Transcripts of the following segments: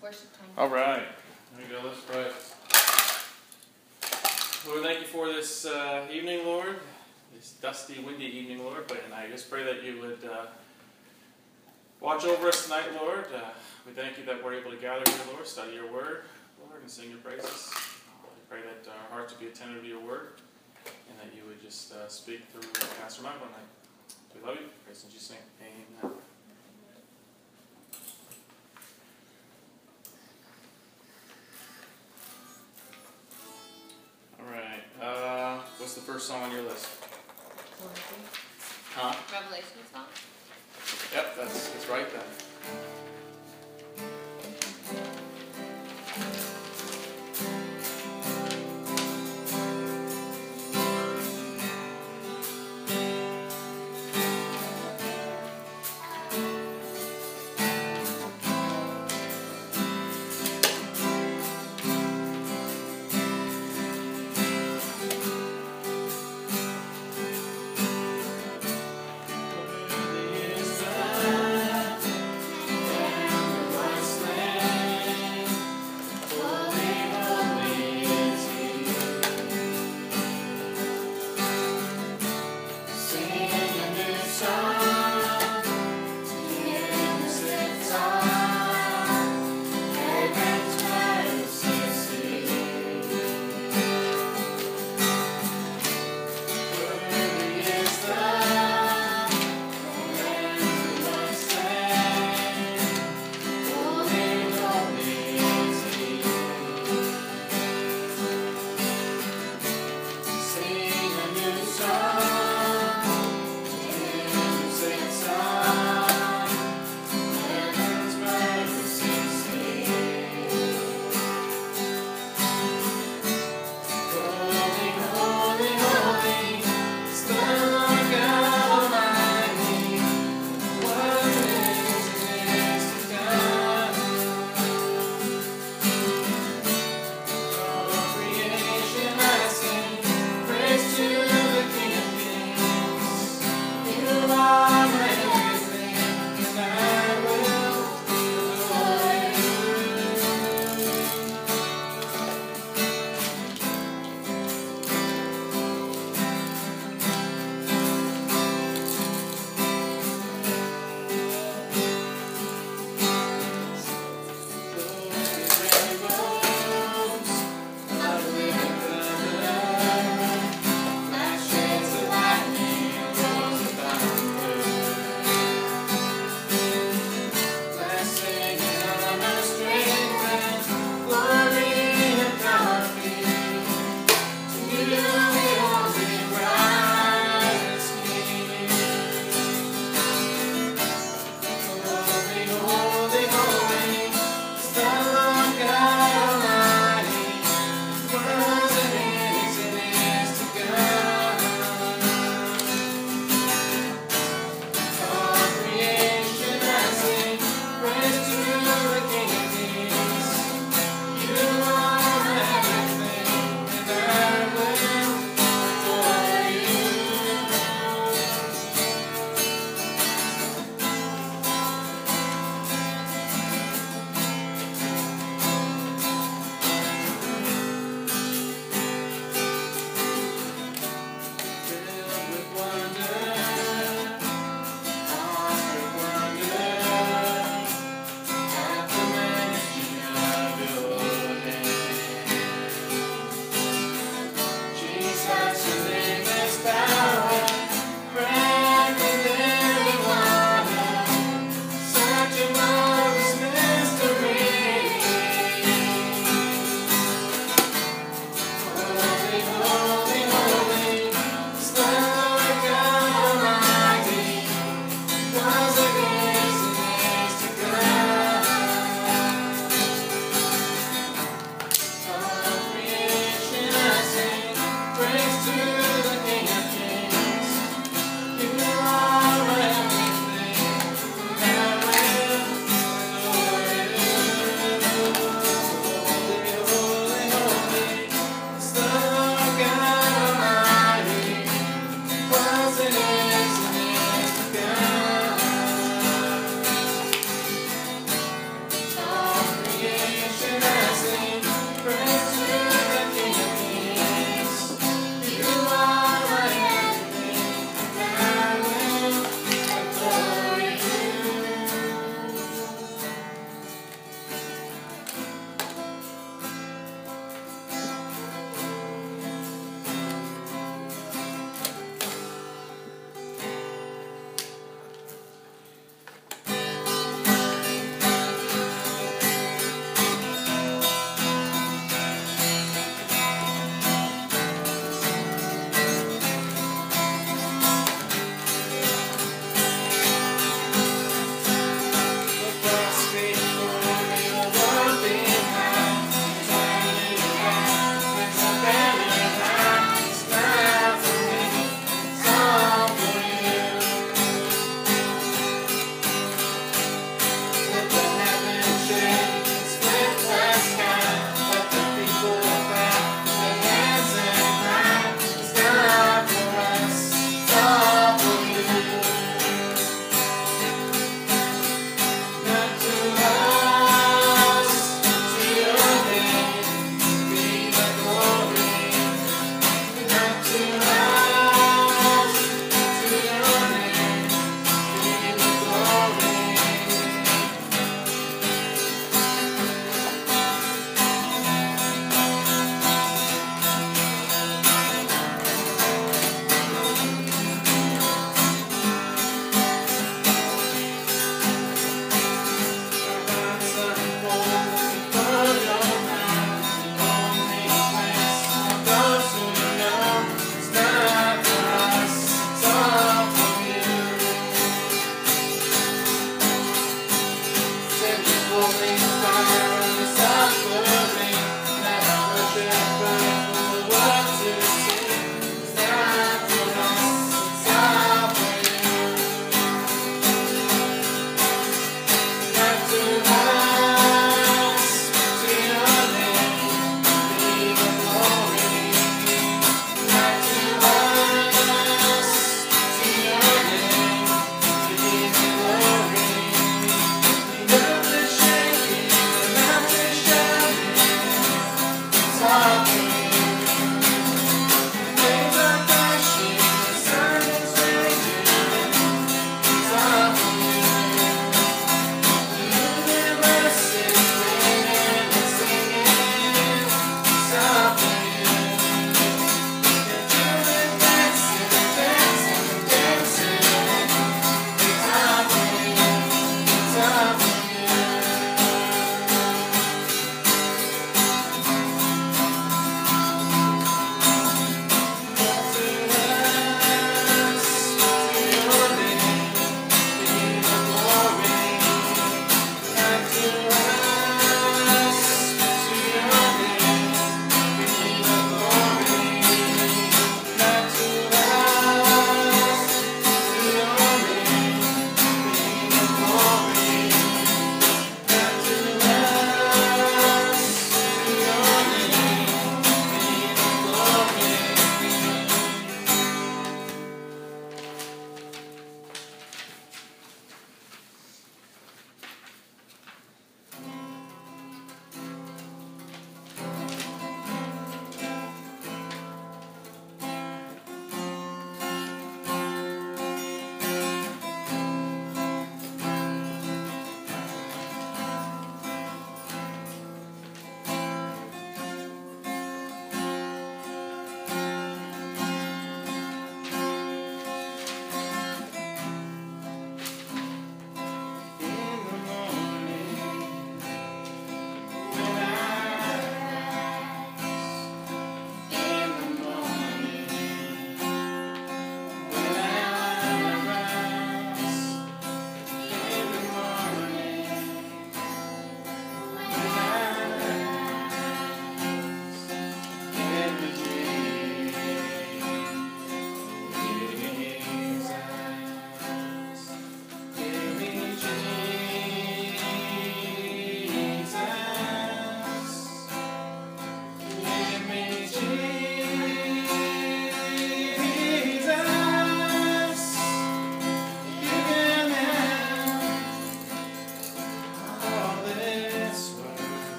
worship time. All right. There we go. Let's pray. Lord, thank you for this evening, Lord. This dusty, windy evening, Lord. And I just pray that you would watch over us tonight, Lord. We thank you that we're able to gather here, Lord, study your word, Lord, and sing your praises. I pray that our hearts would be attentive to your word, and that you would just speak through Pastor Michael tonight. We love you. Praise in Jesus' name. Amen. All right. What's the first song on your list? Huh? Revelation song? Yep, that's right then.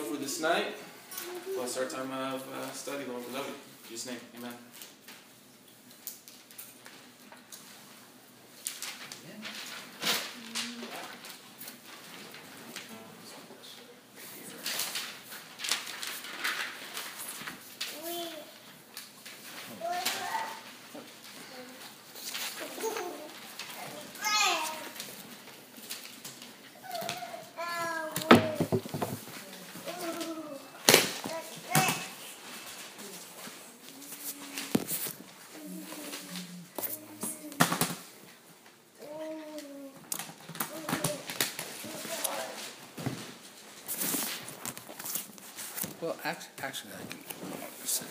Lord, for this night. Bless our time of study, Lord. We love you. In Jesus' name, amen. Well, actually, I can sit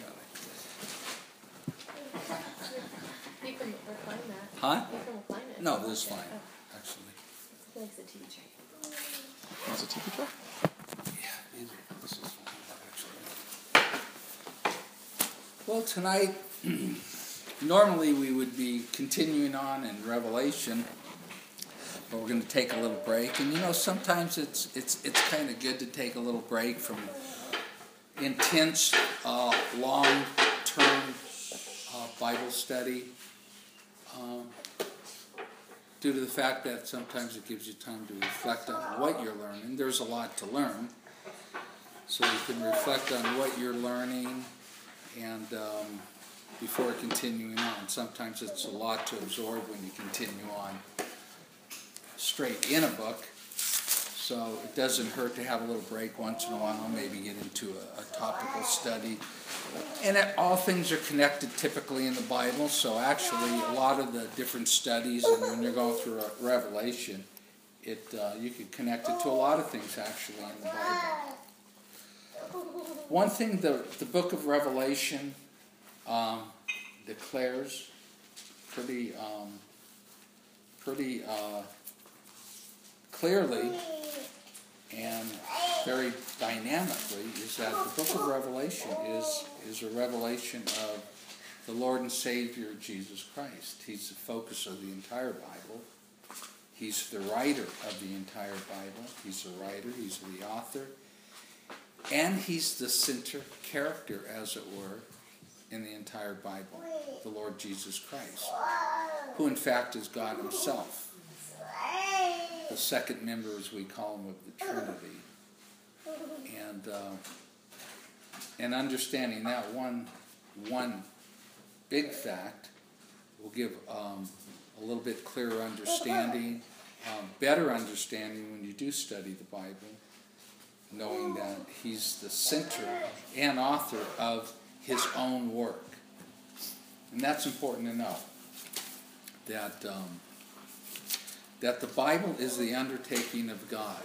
You can recline that. Huh? You can recline it. No, this is fine, actually. He likes a TV tray. What's a TV tray? Yeah, this is fine, actually. Well, tonight, normally we would be continuing on in Revelation, but we're going to take a little break. And sometimes it's kind of good to take a little break from intense, long-term Bible study, due to the fact that sometimes it gives you time to reflect on what you're learning. There's a lot to learn, so you can reflect on what you're learning and before continuing on. Sometimes it's a lot to absorb when you continue on straight in a book. So it doesn't hurt to have a little break once in a while, maybe get into a topical study. And all things are connected typically in the Bible, so actually a lot of the different studies, and when you're going through a Revelation, you can connect it to a lot of things actually in the Bible. One thing the book of Revelation declares pretty clearly and very dynamically is that the book of Revelation is a revelation of the Lord and Savior Jesus Christ. He's the focus of the entire Bible. He's the writer of the entire Bible. He's the writer, he's the author, and he's the center character, as it were, in the entire Bible, the Lord Jesus Christ, who in fact is God himself. The second member, as we call him, of the Trinity. And understanding that one big fact will give a little bit clearer understanding, better understanding when you do study the Bible, knowing that he's the center and author of his own work. And that's important to know, that the Bible is the undertaking of God.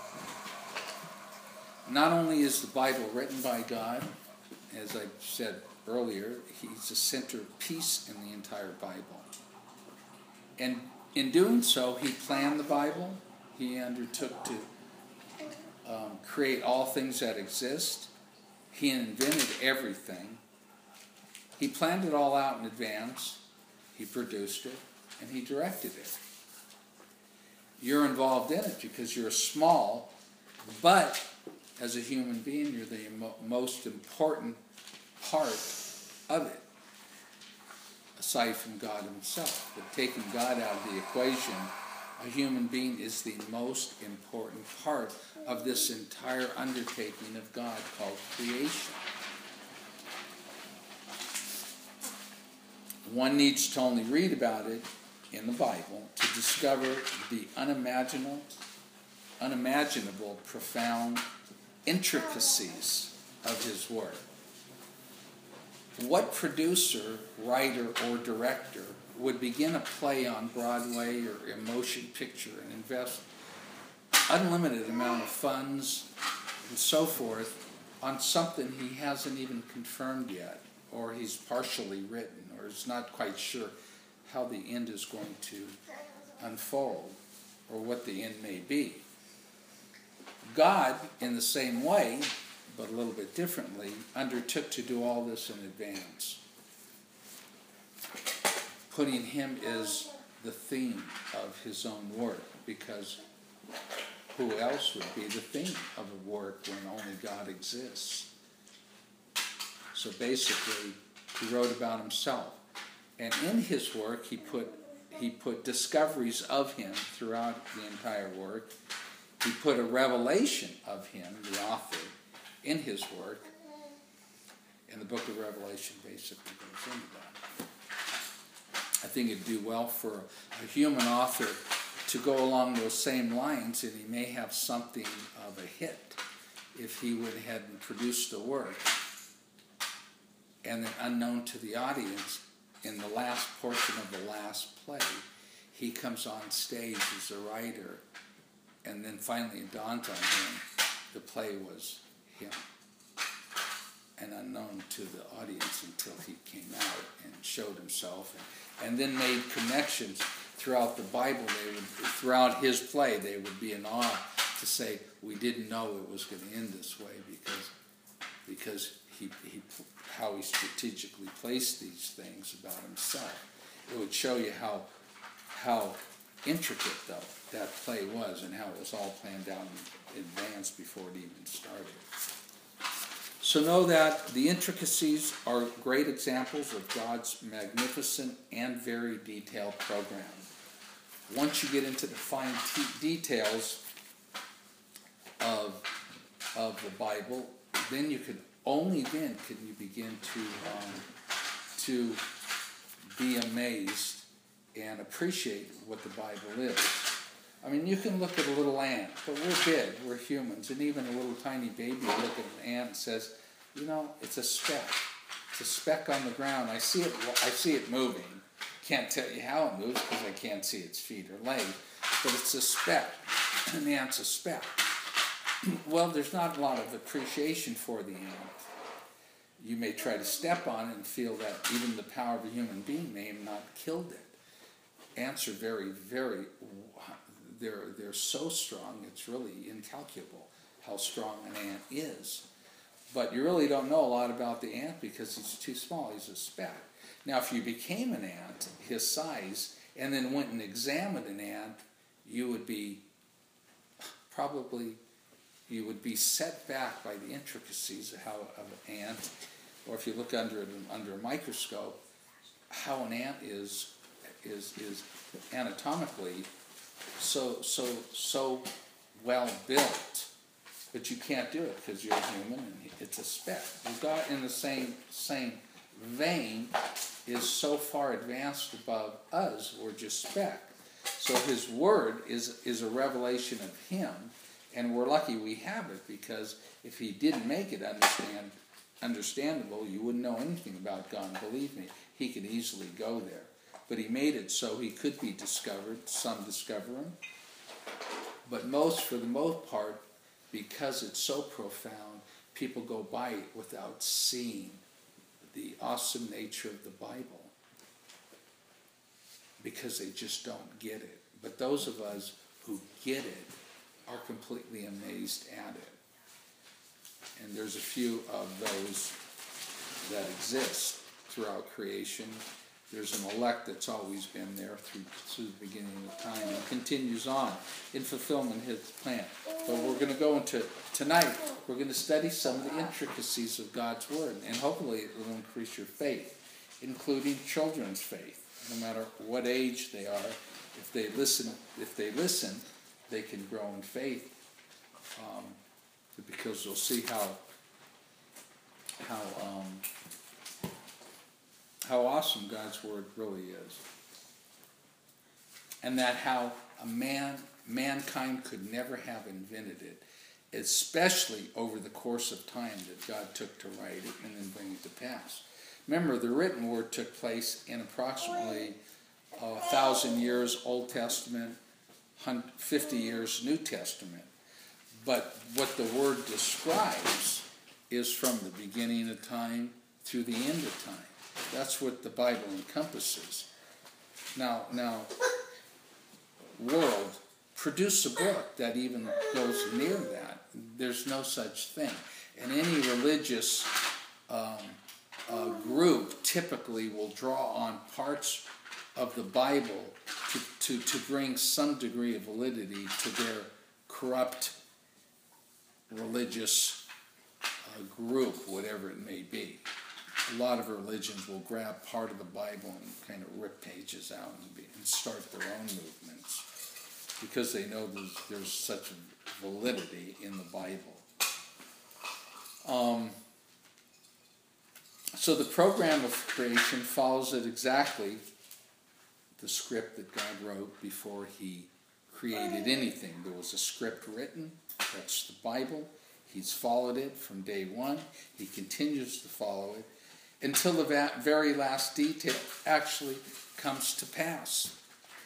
Not only is the Bible written by God, as I said earlier, he's the centerpiece in the entire Bible. And in doing so, he planned the Bible. He undertook to create all things that exist. He invented everything. He planned it all out in advance. He produced it, and he directed it. You're involved in it because you're small, but as a human being, you're the most important part of it, aside from God himself. But taking God out of the equation, a human being is the most important part of this entire undertaking of God called creation. One needs to only read about it in the Bible to discover the unimaginable, profound intricacies of his work. What producer, writer, or director would begin a play on Broadway or a motion picture and invest unlimited amount of funds and so forth on something he hasn't even confirmed yet, or he's partially written, or is not quite sure how the end is going to unfold, or what the end may be? God, in the same way, but a little bit differently, undertook to do all this in advance, putting him as the theme of his own work, because who else would be the theme of a work when only God exists? So basically, he wrote about himself. And in his work, he put discoveries of him throughout the entire work. He put a revelation of him, the author, in his work. And the book of Revelation basically goes into that. I think it'd do well for a human author to go along those same lines, and he may have something of a hit if he went ahead and produced a work, and then unknown to the audience, in the last portion of the last play, he comes on stage as a writer, and then finally it dawns on him the play was him, and unknown to the audience until he came out and showed himself, and then made connections throughout the Bible. Throughout his play, they would be in awe to say, we didn't know it was going to end this way, because how he strategically placed these things about himself. It would show you how intricate, though, that play was, and how it was all planned out in advance before it even started. So know that the intricacies are great examples of God's magnificent and very detailed program. Once you get into the fine details of the Bible, then only then can you begin to be amazed and appreciate what the Bible is. I mean, you can look at a little ant, but we're big, we're humans, and even a little tiny baby will look at an ant and says, it's a speck. It's a speck on the ground. I see it moving. Can't tell you how it moves because I can't see its feet or legs, but it's a speck. An ant's a speck. Well, there's not a lot of appreciation for the ant. You may try to step on it and feel that even the power of a human being may have not killed it. Ants are very, very, they're so strong, it's really incalculable how strong an ant is. But you really don't know a lot about the ant because he's too small, he's a speck. Now, if you became an ant, his size, and then went and examined an ant, you would be set back by the intricacies of an ant, or if you look under a microscope, how an ant is anatomically so well built. But you can't do it because you're a human and it's a speck. God, in the same vein, is so far advanced above us, we're just speck. So his word is a revelation of him, and we're lucky we have it, because if he didn't make it understandable, you wouldn't know anything about God. Believe me, he could easily go there. But he made it so he could be discovered. Some discover him. But for the most part, because it's so profound, people go by it without seeing the awesome nature of the Bible, because they just don't get it. But those of us who get it are completely amazed at it. And there's a few of those that exist throughout creation. There's an elect that's always been there through the beginning of time and continues on in fulfillment of his plan. But we're going to go into, tonight, we're going to study some of the intricacies of God's Word, and hopefully it will increase your faith, including children's faith. No matter what age they are, if they listen, they can grow in faith, because they'll see how awesome God's Word really is. And that how mankind could never have invented it, especially over the course of time that God took to write it and then bring it to pass. Remember, the written Word took place in approximately 1,000 years Old Testament, 50 years New Testament. But what the Word describes is from the beginning of time through the end of time. That's what the Bible encompasses. Now, world, produce a book that even goes near that. There's no such thing. And any religious group typically will draw on parts of the Bible to bring some degree of validity to their corrupt religious group, whatever it may be. A lot of religions will grab part of the Bible and kind of rip pages out and start their own movements because they know there's such a validity in the Bible. So the program of creation follows it exactly the script that God wrote before he created anything. There was a script written, that's the Bible. He's followed it from day one. He continues to follow it until the very last detail actually comes to pass.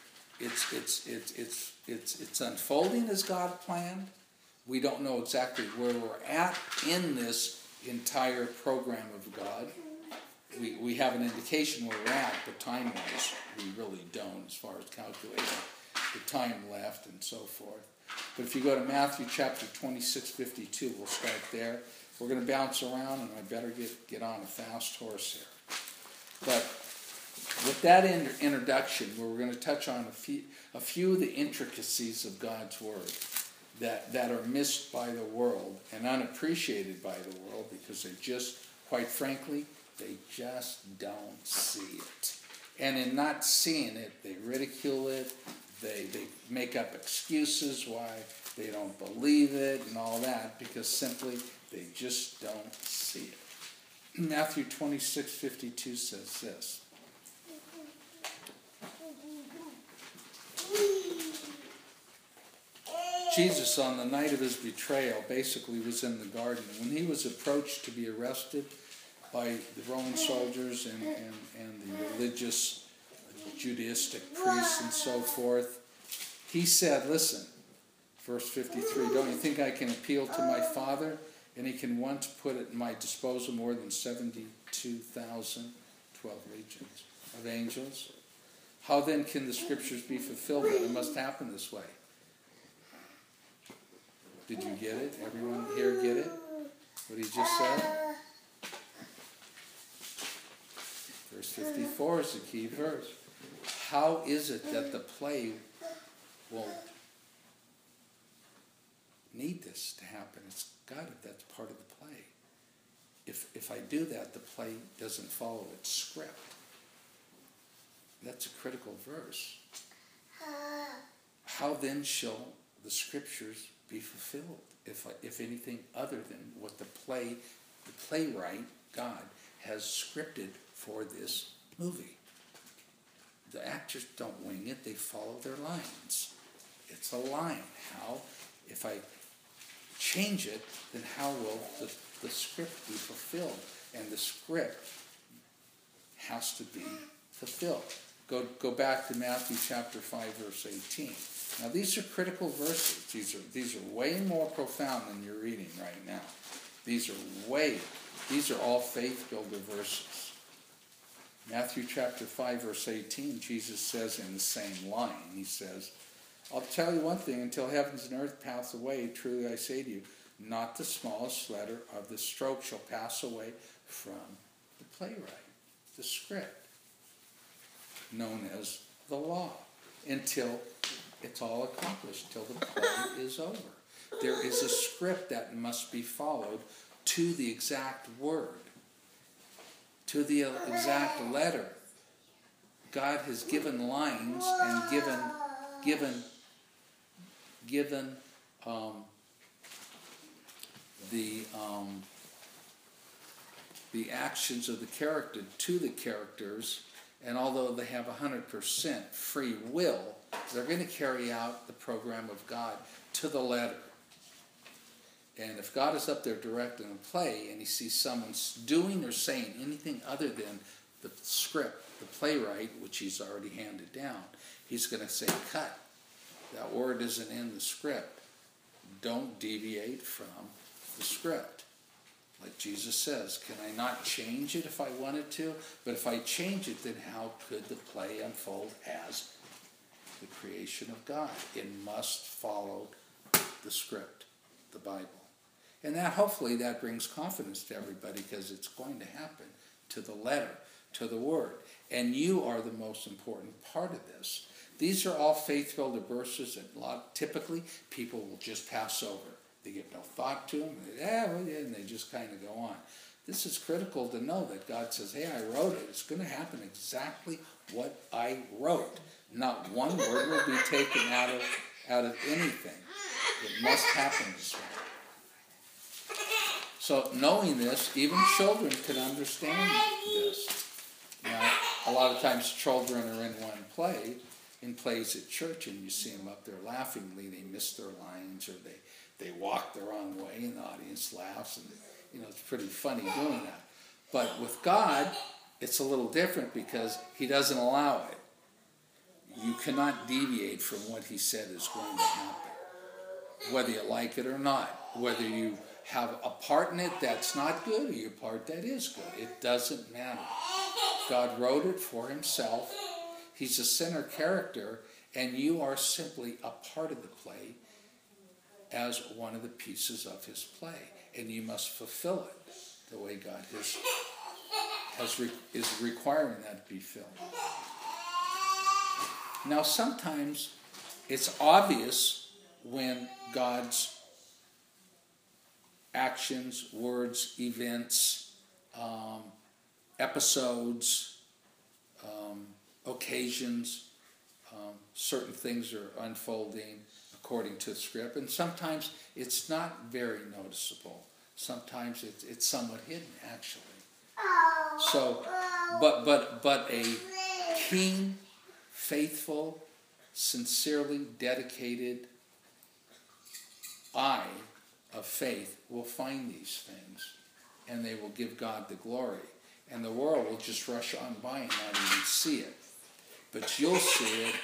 It's unfolding as God planned. We don't know exactly where we're at in this entire program of God. We have an indication where we're at, but time-wise, we really don't as far as calculating the time left and so forth. But if you go to Matthew chapter 26:52, we'll start there. We're going to bounce around, and I better get on a fast horse here. But with that introduction, we're going to touch on a few of the intricacies of God's Word that are missed by the world and unappreciated by the world because they just, quite frankly, they just don't see it. And in not seeing it, they ridicule it, they make up excuses why they don't believe it and all that because simply they just don't see it. Matthew 26:52 says this. Jesus, on the night of his betrayal, basically was in the garden. When he was approached to be arrested by the Roman soldiers and the religious Judaistic priests and so forth, he said, listen, verse 53, don't you think I can appeal to my Father, and he can once put at my disposal more than 72,000, 12 legions of angels? How then can the scriptures be fulfilled that it must happen this way? Did you get it? Everyone here get it? What he just said? Verse 54 is the key verse. How is it that the play will need this to happen? It's got it. That's part of the play. If I do that, the play doesn't follow its script. That's a critical verse. How then shall the scriptures be fulfilled if anything other than what the playwright, God, has scripted for this movie? The actors don't wing it, they follow their lines. It's a line. How? If I change it, then how will the script be fulfilled? And the script has to be fulfilled. Go back to Matthew chapter 5, verse 18. Now these are critical verses. These are way more profound than you're reading right now. These are all faith builder verses. Matthew chapter 5, verse 18, Jesus says in the same line, he says, I'll tell you one thing, until heavens and earth pass away, truly I say to you, not the smallest letter of the stroke shall pass away from the playwright, the script, known as the law, until it's all accomplished, till the play is over. There is a script that must be followed to the exact word, to the exact letter. God has given lines and given the actions of the character to the characters, and although they have 100% free will, they're going to carry out the program of God to the letter. And if God is up there directing a play and he sees someone doing or saying anything other than the script, the playwright, which he's already handed down, he's going to say, cut. That word isn't in the script. Don't deviate from the script. Like Jesus says, can I not change it if I wanted to? But if I change it, then how could the play unfold as the creation of God? It must follow the script, the Bible. And that, hopefully, that brings confidence to everybody because it's going to happen to the letter, to the word. And you are the most important part of this. These are all faith-filled verses that typically people will just pass over. They give no thought to them. And they just kind of go on. This is critical to know that God says, hey, I wrote it. It's going to happen exactly what I wrote. Not one word will be taken out of anything. It must happen this way. So knowing this, even children can understand this. Now, a lot of times children are in plays at church, and you see them up there laughingly. They miss their lines, or they walk the wrong way, and the audience laughs, and it's pretty funny doing that. But with God, it's a little different because He doesn't allow it. You cannot deviate from what He said is going to happen, whether you like it or not, whether you have a part in it that's not good or your part that is good. It doesn't matter. God wrote it for Himself. He's a center character, and you are simply a part of the play as one of the pieces of His play. And you must fulfill it the way God is requiring that to be filled. Now, sometimes it's obvious when God's actions, words, events, episodes, occasions, certain things are unfolding according to the script, and sometimes it's not very noticeable. Sometimes it's somewhat hidden, actually. So, but a keen, faithful, sincerely dedicated eye of faith will find these things, and they will give God the glory. And the world will just rush on by and not even see it. But you'll see it,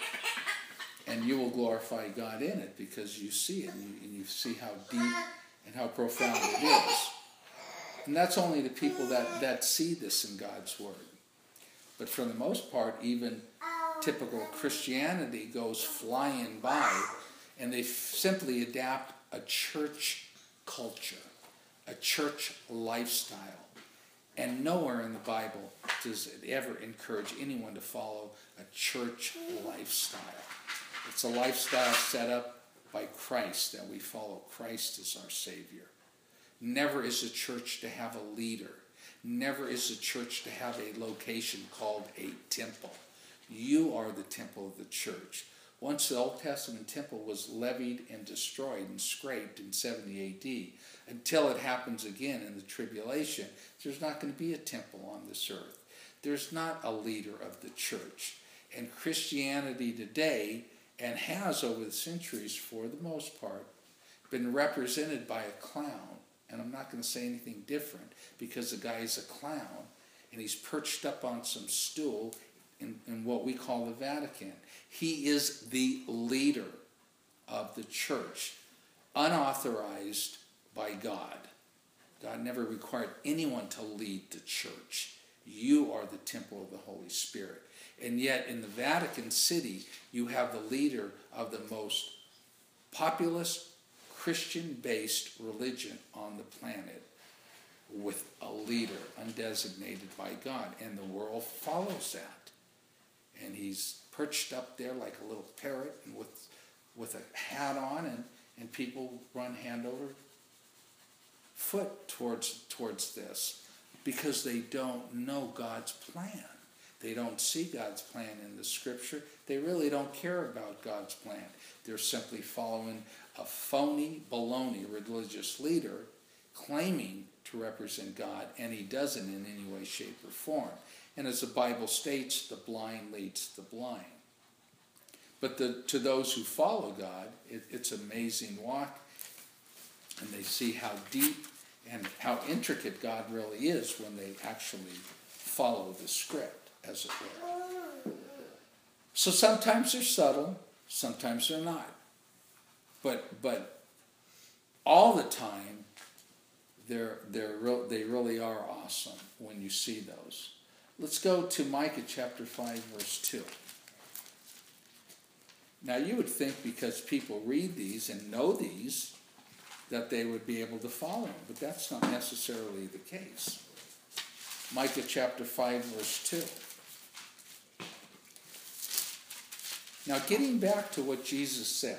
and you will glorify God in it because you see it, and you see how deep and how profound it is. And that's only the people that see this in God's Word. But for the most part, even typical Christianity goes flying by, and they simply adapt a church culture, a church lifestyle. And nowhere in the Bible does it ever encourage anyone to follow a church lifestyle. It's a lifestyle set up by Christ, that we follow Christ as our Savior. Never is a church to have a leader. Never is a church to have a location called a temple. You are the temple of the church. Once the Old Testament temple was levied and destroyed and scraped in 70 AD, until it happens again in the tribulation, there's not going to be a temple on this earth. There's not a leader of the church. And Christianity today, and has over the centuries for the most part, been represented by a clown. And I'm not going to say anything different because the guy is a clown, and he's perched up on some stool in what we call the Vatican. He is the leader of the church, unauthorized by God. God never required anyone to lead the church. You are the temple of the Holy Spirit. And yet in the Vatican City, you have the leader of the most populous, Christian-based religion on the planet, with a leader undesignated by God. And the world follows that. And he's perched up there like a little parrot and with a hat on, and people run hand over foot towards this because they don't know God's plan. They don't see God's plan in the Scripture. They really don't care about God's plan. They're simply following a phony, baloney religious leader claiming to represent God, and he doesn't in any way, shape, or form. And as the Bible states, the blind leads the blind. But to those who follow God, it's an amazing walk, and they see how deep and how intricate God really is when they actually follow the script, as it were. So sometimes they're subtle, sometimes they're not. But all the time, they really are awesome when you see those. Let's go to Micah chapter 5, verse 2. Now you would think because people read these and know these, that they would be able to follow them, but that's not necessarily the case. Micah chapter 5, verse 2. Now, getting back to what Jesus said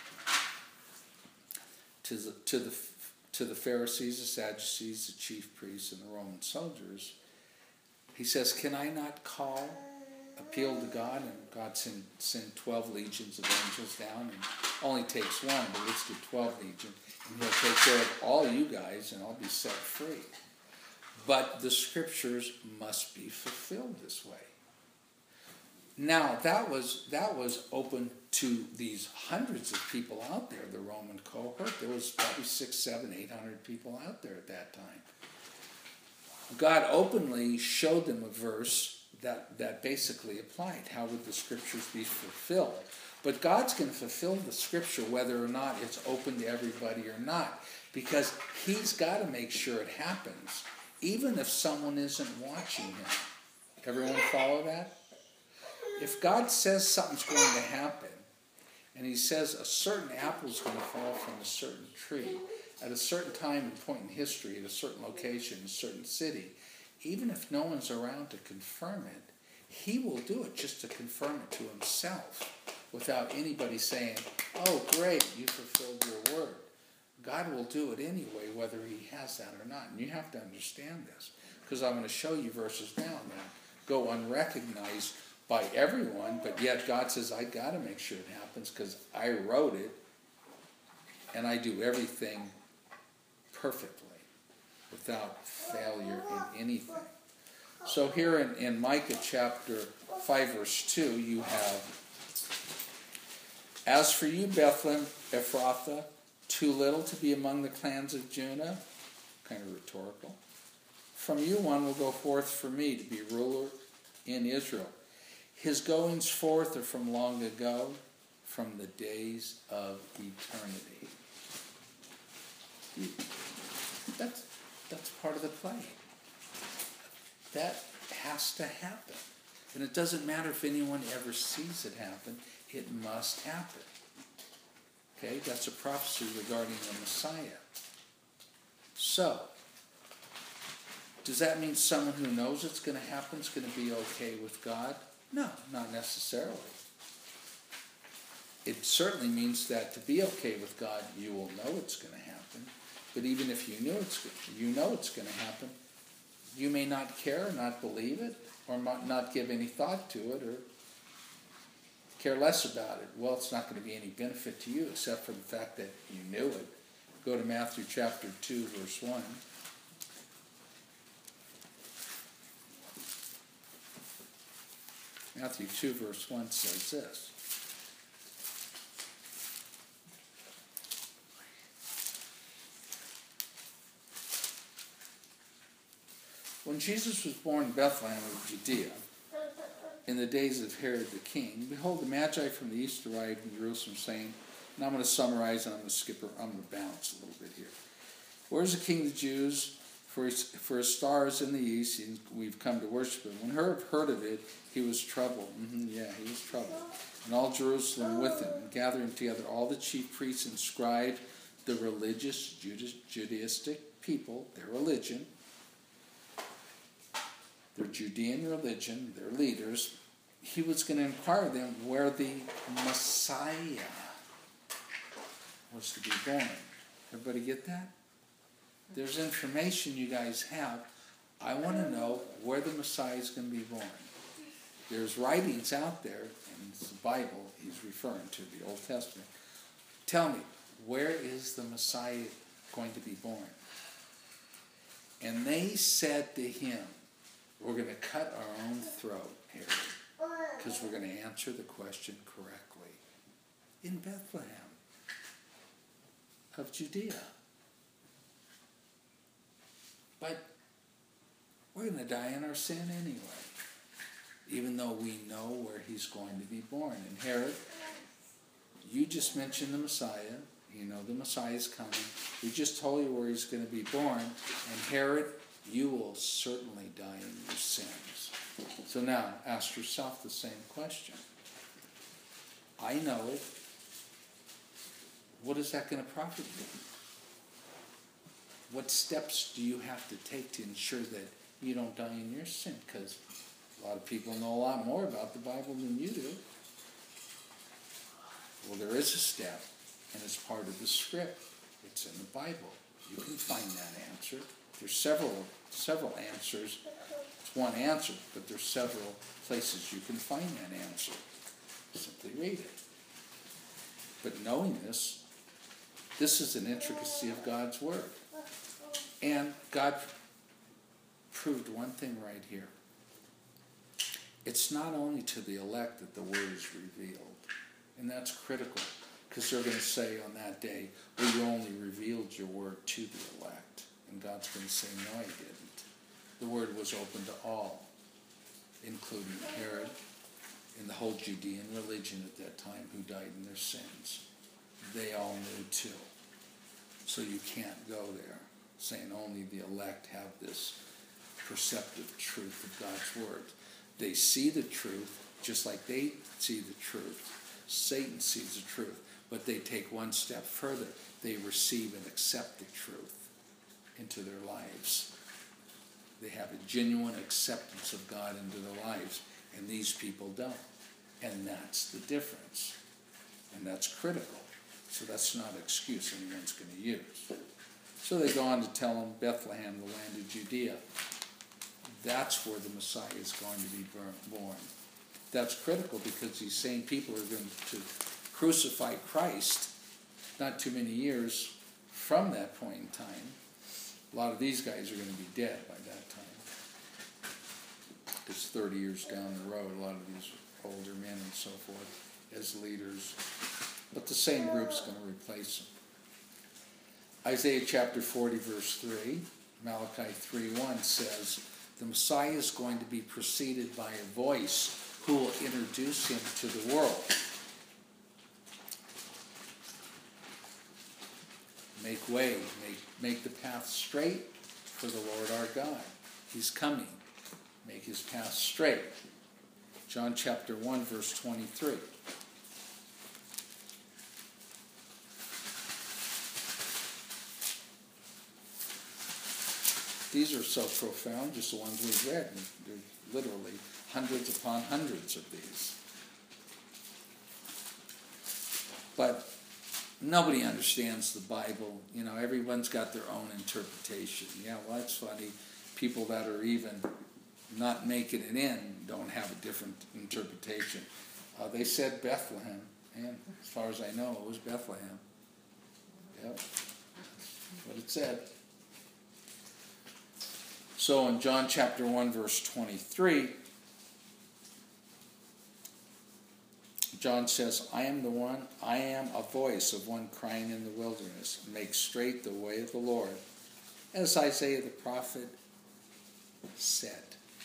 to the Pharisees, the Sadducees, the chief priests, and the Roman soldiers, he says, can I not appeal to God, and God send 12 legions of angels down, and only takes one, but let's do 12 legions, and he'll take care of all you guys, and I'll be set free. But the scriptures must be fulfilled this way. Now, that was open to these hundreds of people out there, the Roman cohort. There was probably 600, 700, 800 people out there at that time. God openly showed them a verse that basically applied. How would the scriptures be fulfilled? But God's going to fulfill the scripture whether or not it's open to everybody or not, because he's got to make sure it happens, even if someone isn't watching him. Everyone follow that? If God says something's going to happen, and he says a certain apple is going to fall from a certain tree at a certain time and point in history, at a certain location, in a certain city, even if no one's around to confirm it, he will do it just to confirm it to himself without anybody saying, oh, great, you fulfilled your word. God will do it anyway, whether he has that or not. And you have to understand this, because I'm going to show you verses now that go unrecognized by everyone, but yet God says, I got to make sure it happens because I wrote it, and I do everything perfectly without failure in anything. So here in Micah chapter 5 verse 2 you have, as for you, Bethlehem Ephrathah, too little to be among the clans of Judah, kind of rhetorical, from you one will go forth for me to be ruler in Israel. His goings forth are from long ago, from the days of eternity. That's part of the play. That has to happen. And it doesn't matter if anyone ever sees it happen. It must happen. Okay? That's a prophecy regarding the Messiah. So, does that mean someone who knows it's going to happen is going to be okay with God? No, not necessarily. It certainly means that to be okay with God, you will know it's going to happen. But even if you know it's going to happen, you may not care, not believe it, or not give any thought to it, or care less about it. Well, it's not going to be any benefit to you except for the fact that you knew it. Go to Matthew chapter 2, verse 1. Matthew 2, verse 1 says this. When Jesus was born in Bethlehem of Judea, in the days of Herod the king, behold, the Magi from the east arrived in Jerusalem, saying, and I'm going to summarize and I'm going to bounce a little bit here. Where's the king of the Jews? For his star is in the east, and we've come to worship him. When Herod heard of it, he was troubled. He was troubled. And all Jerusalem with him, and gathering together all the chief priests and scribes, the religious Judaistic people, their religion, their Judean religion, their leaders. He was going to inquire of them where the Messiah was to be born. Everybody get that? There's information you guys have. I want to know where the Messiah is going to be born. There's writings out there, and it's the Bible he's referring to, the Old Testament. Tell me, where is the Messiah going to be born? And they said to him, we're going to cut our own throat, Herod, because we're going to answer the question correctly. In Bethlehem of Judea. But we're going to die in our sin anyway, even though we know where he's going to be born. And Herod, you just mentioned the Messiah. You know the Messiah is coming. We just told you where he's going to be born. And Herod, you will certainly die in your sins. So now, ask yourself the same question. I know it. What is that going to profit you? What steps do you have to take to ensure that you don't die in your sin? Because a lot of people know a lot more about the Bible than you do. Well, there is a step, and it's part of the script. It's in the Bible. You can find that answer. There's several answers. It's one answer, but there's several places you can find that answer. Simply read it. But knowing this is an intricacy of God's Word. And God proved one thing right here. It's not only to the elect that the Word is revealed. And that's critical. Because they're going to say on that day, well, you only revealed your Word to the elect. And God's going to say, no, I didn't. The Word was open to all, including Herod and the whole Judean religion at that time who died in their sins. They all knew too. So you can't go there saying only the elect have this perceptive truth of God's Word. They see the truth just like they see the truth. Satan sees the truth, but they take one step further. They receive and accept the truth into their lives. They have a genuine acceptance of God into their lives, and these people don't. And that's the difference. And that's critical. So that's not an excuse anyone's going to use. So they go on to tell them Bethlehem, the land of Judea. That's where the Messiah is going to be born. That's critical because these same people are going to crucify Christ not too many years from that point in time. A lot of these guys are going to be dead by that time. It's 30 years down the road, a lot of these older men and so forth as leaders. But the same group's going to replace them. Isaiah chapter 40, verse 3, Malachi 3:1 says, the Messiah is going to be preceded by a voice who will introduce him to the world. Make way, make the path straight for the Lord our God. He's coming. Make his path straight. John chapter 1, verse 23. These are so profound, just the ones we've read. There are literally hundreds upon hundreds of these. But nobody understands the Bible. You know, everyone's got their own interpretation. Yeah, well, that's funny. People that are even not making it in don't have a different interpretation. They said Bethlehem, and as far as I know, it was Bethlehem. Yep, that's what it said. So in John chapter 1, verse 23, John says, I am a voice of one crying in the wilderness, make straight the way of the Lord, as Isaiah the prophet said.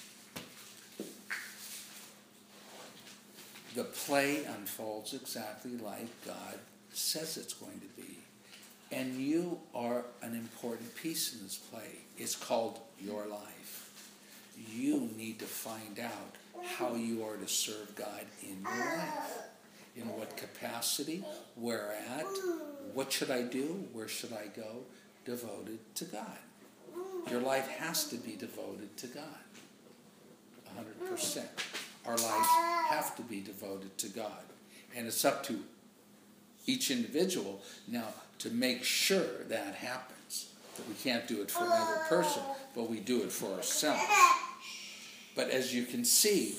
The play unfolds exactly like God says it's going to be. And you are an important piece in this play. It's called your life. You need to find out how you are to serve God in your life. In what capacity, where at, what should I do, where should I go? Devoted to God. Your life has to be devoted to God. 100%. Our lives have to be devoted to God. And it's up to each individual now to make sure that happens. That we can't do it for another person, but we do it for ourselves. But as you can see,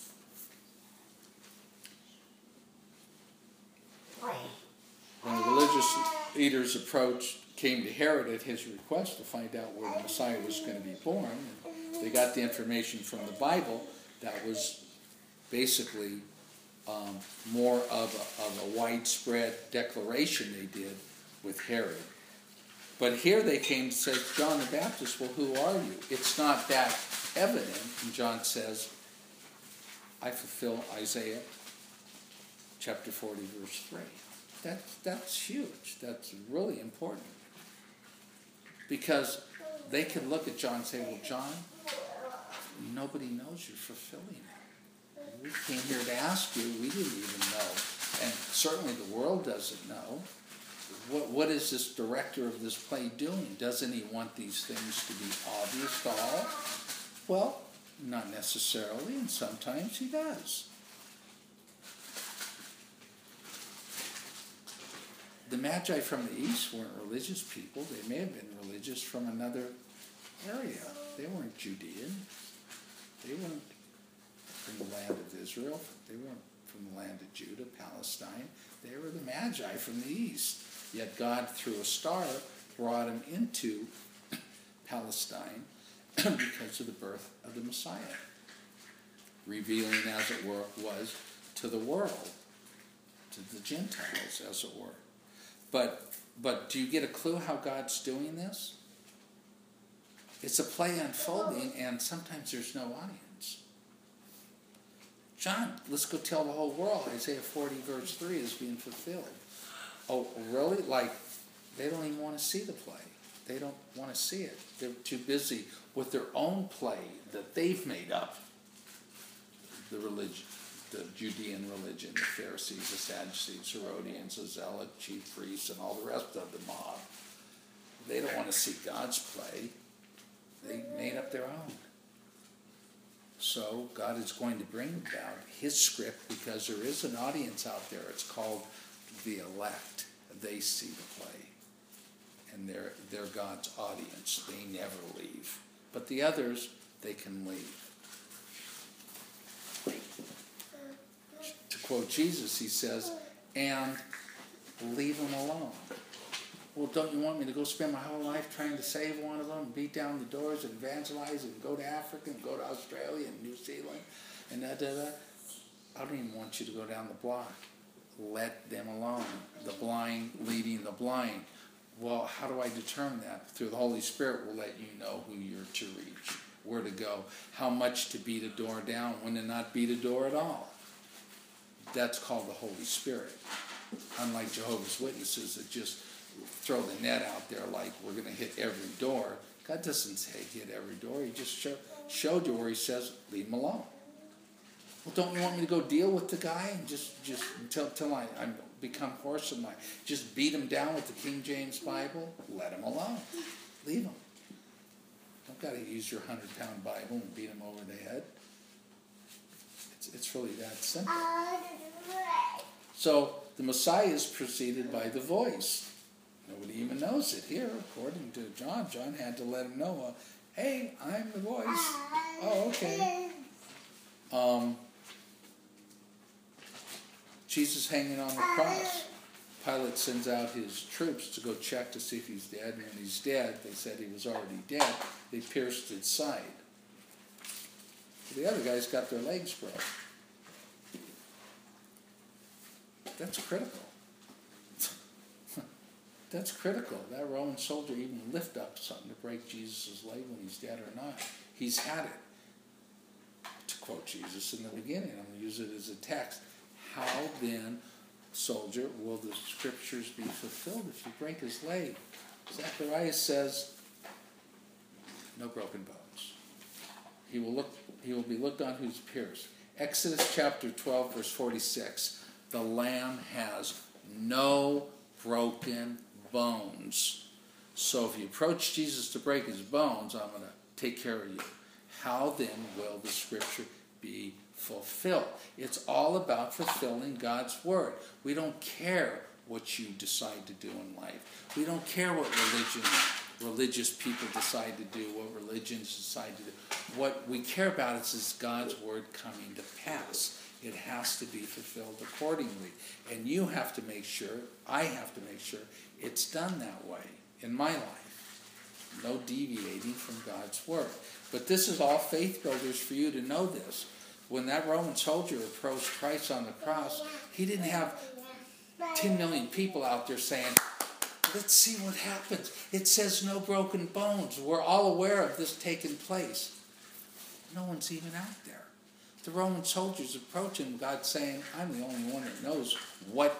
when the religious leaders came to Herod at his request to find out where the Messiah was going to be born, they got the information from the Bible. That was basically more of a widespread declaration they did with Herod. But here they came and said, John the Baptist, well, who are you? It's not that evident. And John says, I fulfill Isaiah chapter 40, verse 3. That's huge. That's really important. Because they can look at John and say, well, John, nobody knows you're fulfilling it. We came here to ask you. We didn't even know. And certainly the world doesn't know. What is this director of this play doing? Doesn't he want these things to be obvious to all? Well, not necessarily, and sometimes he does. the Magi from the east weren't religious people. They may have been religious from another area. They weren't Judean. They weren't from the land of Israel. They weren't from the land of Judah, Palestine. They were the Magi from the east. Yet God, through a star, brought them into Palestine because of the birth of the Messiah, revealing, as it was to the world, to the Gentiles, as it were. But do you get a clue how God's doing this? It's a play unfolding, and sometimes there's no audience. John, let's go tell the whole world Isaiah 40 verse 3 is being fulfilled. Oh, really? Like, they don't even want to see the play. They don't want to see it. They're too busy with their own play that they've made up. The religion, the Judean religion, the Pharisees, the Sadducees, Herodians, the Zealot, chief priests, and all the rest of the mob. They don't want to see God's play. They made up their own. So God is going to bring about his script because there is an audience out there. It's called the elect. They see the play. And they're God's audience. They never leave. But the others, they can leave. To quote Jesus, he says, and leave them alone. Well, don't you want me to go spend my whole life trying to save one of them, beat down the doors and evangelize and go to Africa and go to Australia and New Zealand and da-da-da? I don't even want you to go down the block. Let them alone. The blind leading the blind. Well, how do I determine that? Through the Holy Spirit will let you know who you're to reach, where to go, how much to beat a door down, when to not beat a door at all. That's called the Holy Spirit. Unlike Jehovah's Witnesses that just throw the net out there like we're going to hit every door. God doesn't say hit every door. He just showed you where he says, leave him alone. Well, don't you want me to go deal with the guy and just until I become hoarse and just beat him down with the King James Bible? Let him alone. Leave him. Don't got to use your 100-pound Bible and beat him over the head. It's really that simple. So the Messiah is preceded by the voice. Nobody even knows it here, according to John. John had to let him know, hey, I'm the voice. Oh, okay. Jesus hanging on the cross. Pilate sends out his troops to go check to see if he's dead. And when he's dead, they said he was already dead. They pierced his side. The other guys got their legs broke. That's critical. That's critical. That Roman soldier even lift up something to break Jesus' leg when he's dead or not. He's had it. To quote Jesus in the beginning, I'm going to use it as a text. How then, soldier, will the scriptures be fulfilled if you break his leg? Zacharias says, no broken bones. He will be looked on who's pierced. Exodus chapter 12, verse 46. The Lamb has no broken bones. So if you approach Jesus to break his bones, I'm going to take care of you. How then will the scripture be fulfilled? It's all about fulfilling God's word. We don't care what you decide to do in life. We don't care what religious people decide to do, what religions decide to do. What we care about is God's word coming to pass. It has to be fulfilled accordingly. And you have to make sure, I have to make sure, it's done that way in my life. No deviating from God's word. But this is all faith builders for you to know this. When that Roman soldier approached Christ on the cross, he didn't have 10 million people out there saying, let's see what happens. It says no broken bones. We're all aware of this taking place. No one's even out there. The Roman soldiers approach him, God saying, I'm the only one that knows what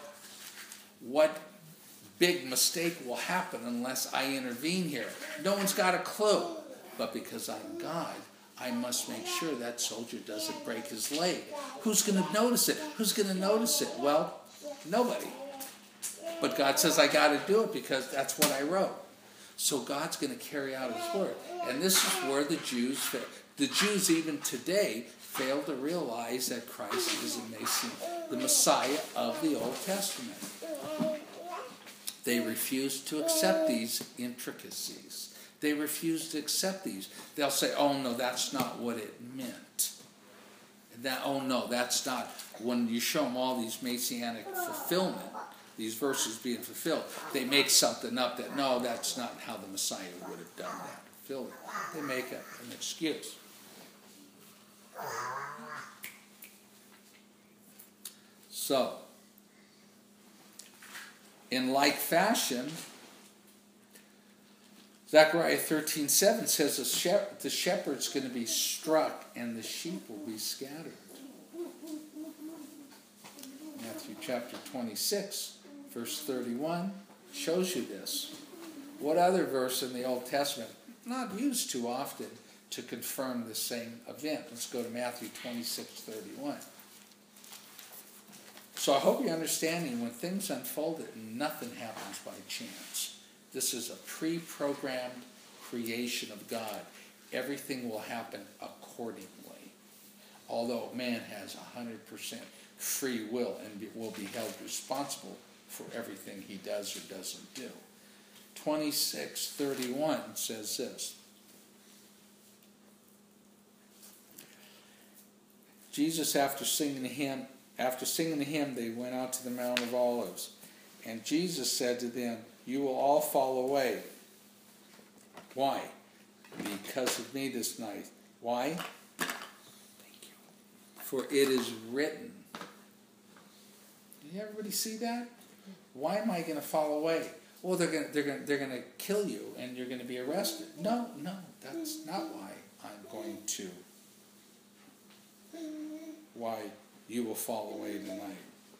big mistake will happen unless I intervene here. No one's got a clue. But because I'm God, I must make sure that soldier doesn't break his leg. Who's going to notice it? Who's going to notice it? Well, nobody. But God says I got to do it because that's what I wrote. So God's going to carry out his word. And this is where the Jews even today fail to realize that Christ is the Messiah of the Old Testament. They refuse to accept these intricacies. They refuse to accept these. They'll say, oh no, that's not what it meant. Oh no, that's not. When you show them all these messianic fulfillment, these verses being fulfilled, they make something up that, no, that's not how the Messiah would have done that. Fulfilled it. They make an excuse. So, in like fashion, Zechariah 13:7 says the shepherd's going to be struck and the sheep will be scattered. Matthew chapter 26, verse 31 shows you this. What other verse in the Old Testament, not used too often, to confirm the same event? Let's go to Matthew 26:31. So I hope you're understanding when things unfold, nothing happens by chance. This is a pre-programmed creation of God. Everything will happen accordingly. Although man has 100% free will and will be held responsible for everything he does or doesn't do. 26:31 says this. Jesus, after singing the hymn, they went out to the Mount of Olives. And Jesus said to them, you will all fall away. Why? Because of me this night. Why? Thank you. For it is written. Did everybody see that? Why am I going to fall away? Well, they're going to kill you and you're going to be arrested. No, that's not why I'm going to. Why you will fall away tonight.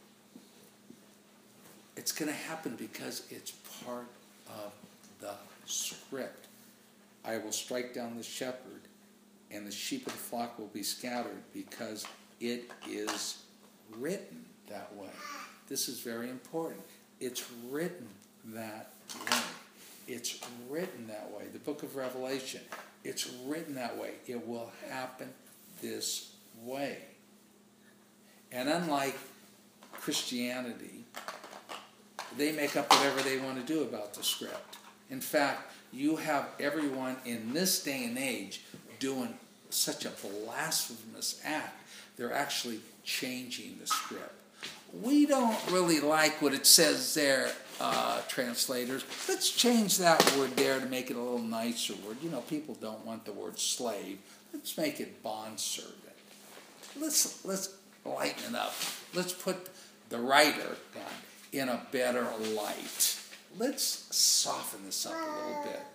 It's going to happen because it's part of the script. I will strike down the shepherd, and the sheep of the flock will be scattered, because it is written that way. This is very important. It's written that way. It's written that way. The book of Revelation, it's written that way. It will happen this way. And unlike Christianity, they make up whatever they want to do about the script. In fact, you have everyone in this day and age doing such a blasphemous act. They're actually changing the script. We don't really like what it says there, translators. Let's change that word there to make it a little nicer word. You know, people don't want the word slave. Let's make it bondservant. Let's lighten it up. Let's put the writer down in a better light. Let's soften this up a little bit.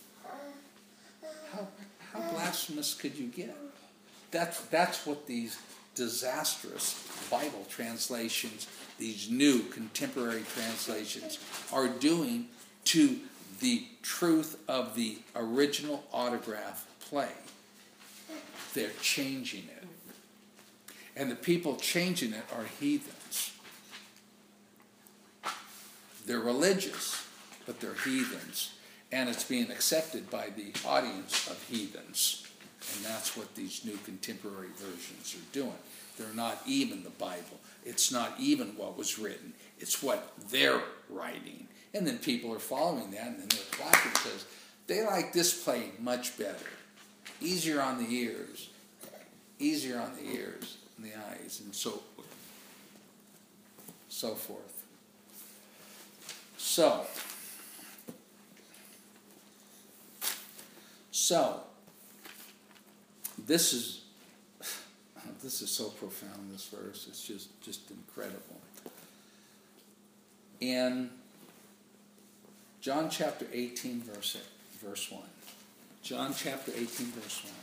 How blasphemous could you get? That's what these disastrous Bible translations, these new contemporary translations, are doing to the truth of the original autograph play. They're changing it. And the people changing it are heathens. They're religious, but they're heathens. And it's being accepted by the audience of heathens. And that's what these new contemporary versions are doing. They're not even the Bible. It's not even what was written. It's what they're writing. And then people are following that, and then they're clapping because they like this play much better. Easier on the ears. Easier on the ears and the eyes, and so forth. So, this is so profound, this verse. It's just incredible. In John chapter 18, verse 1. John chapter 18, verse 1.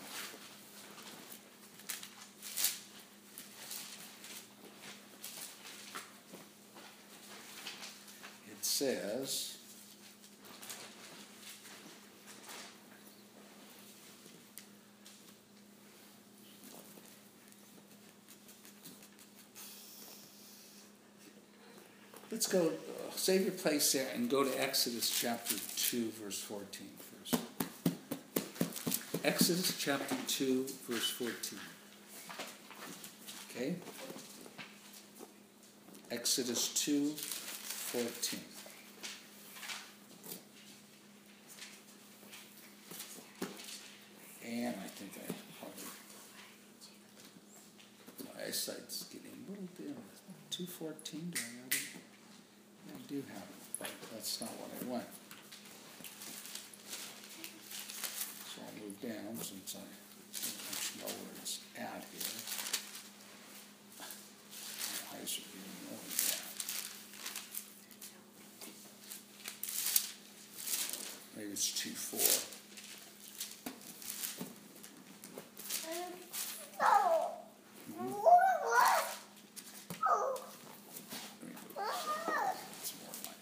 It says, let's go, save your place there and go to Exodus chapter 2, verse 14 first. Exodus chapter 2, verse 14. Okay? Exodus 2, 14. 2:14? Do I have it? I do have it, but that's not what I want. So I'll move down since I know where it's at here. My eyes are getting really bad. Maybe it's 2:4. It's more like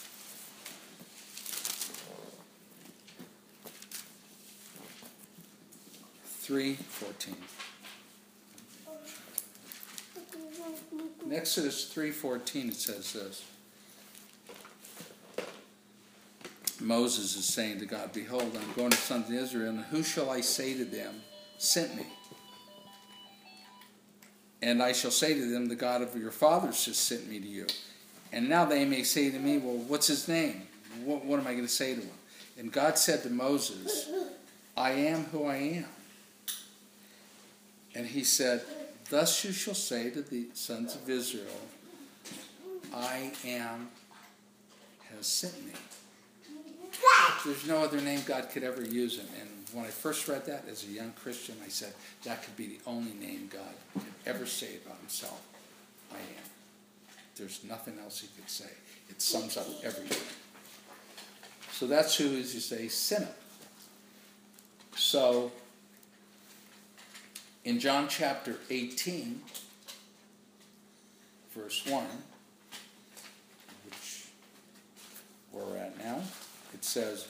3:14. In Exodus 3:14 it says this. Moses is saying to God, "Behold, I'm going to the sons of Israel, and who shall I say to them, sent me? And I shall say to them, the God of your fathers has sent me to you. And now they may say to me, well, what's his name? What am I going to say to him?" And God said to Moses, "I am who I am." And he said, "Thus you shall say to the sons of Israel, I am has sent me." There's no other name God could ever use him. And when I first read that as a young Christian, I said, that could be the only name God could ever say about himself. I am. There's nothing else he could say. It sums up everything. So that's who, as you say, sent him. So, in John chapter 18, verse 1, which we're at now, it says,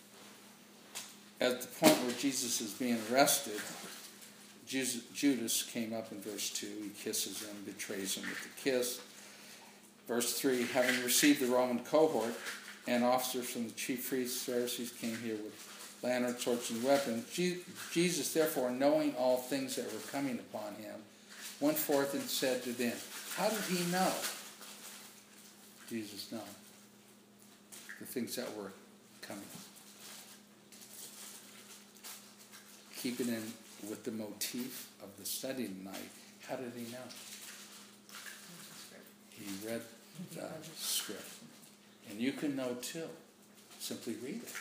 at the point where Jesus is being arrested, Judas came up in verse 2. He kisses him, betrays him with a kiss. Verse 3, having received the Roman cohort and officers from the chief priests, Pharisees came here with lanterns, torches, and weapons. Jesus, therefore, knowing all things that were coming upon him, went forth and said to them, how did he know? Jesus knew the things that were coming. Keeping in with the motif of the study tonight, how did he know? He read the script. And you can know too. Simply read it.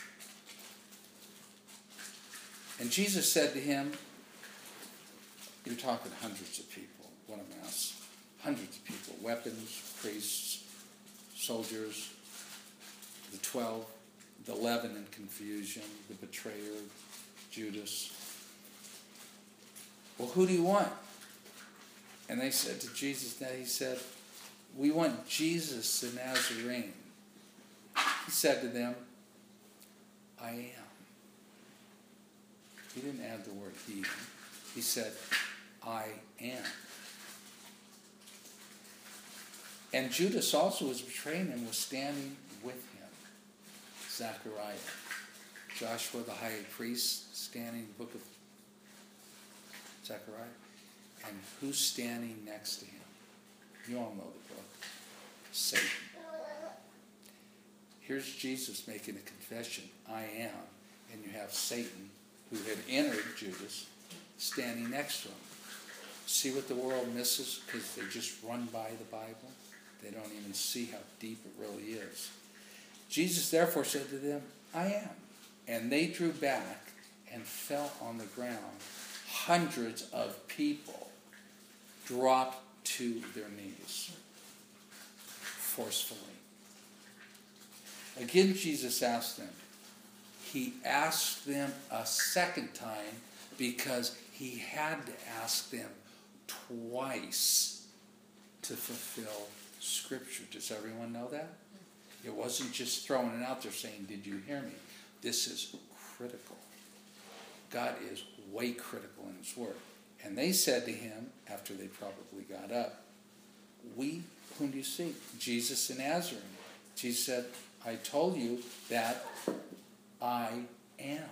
And Jesus said to him, you're talking hundreds of people. What a mess. Hundreds of people. Weapons, priests, soldiers, the 12, the 11 in confusion, the betrayer, Judas. Well, who do you want? And they said to Jesus, that he said, we want Jesus the Nazarene. He said to them, I am. He didn't add the word he. He said, I am. And Judas also was betraying him, was standing with him. Zechariah. Joshua the high priest standing in the book of Zechariah. And who's standing next to him? You all know the book. Satan. Here's Jesus making a confession. I am. And you have Satan, who had entered Judas, standing next to him. See what the world misses because they just run by the Bible? They don't even see how deep it really is. Jesus therefore said to them, I am. And they drew back and fell on the ground. Hundreds of people dropped to their knees forcefully. Again, Jesus asked them. He asked them a second time because he had to ask them twice to fulfill Scripture. Does everyone know that? It wasn't just throwing it out there saying, did you hear me? This is critical. God is way critical in his word. And they said to him, after they probably got up, whom do you seek? Jesus the Nazarene. Jesus said, I told you that I am.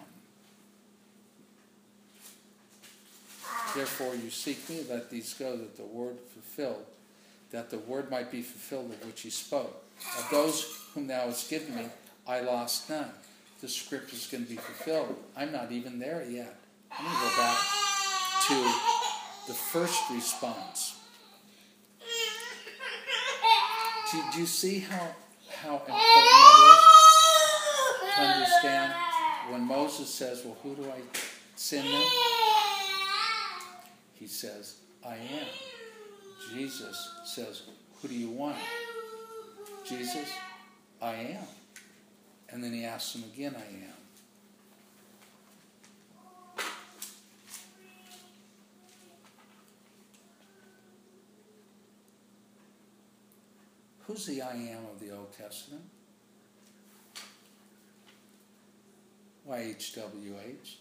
Therefore you seek me, let these go, that the word might be fulfilled of which he spoke. Of those whom thou hast given me, I lost none. The script is going to be fulfilled. I'm not even there yet. I'm going to go back to the first response. Did you see how important that is to understand? When Moses says, well, who do I send them? He says, I am. Jesus says, who do you want? Jesus, I am. And then he asks him again, I am. Who's the I am of the Old Testament? YHWH.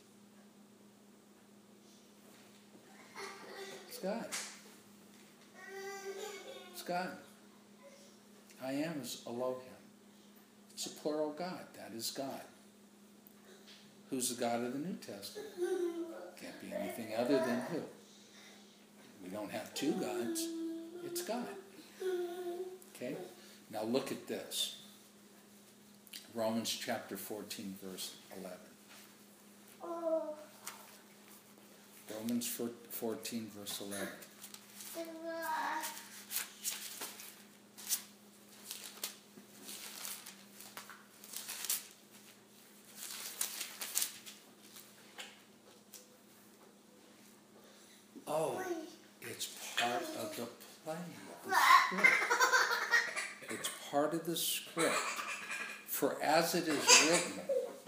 It's God. It's God. I am is Elohim. It's a plural God. That is God. Who's the God of the New Testament? Can't be anything other than who? We don't have two gods. It's God. Okay? Now look at this. Romans chapter 14, verse 11. Romans 14, verse 11. Oh, it's part of the play, the script. It's part of the script. For as it is written,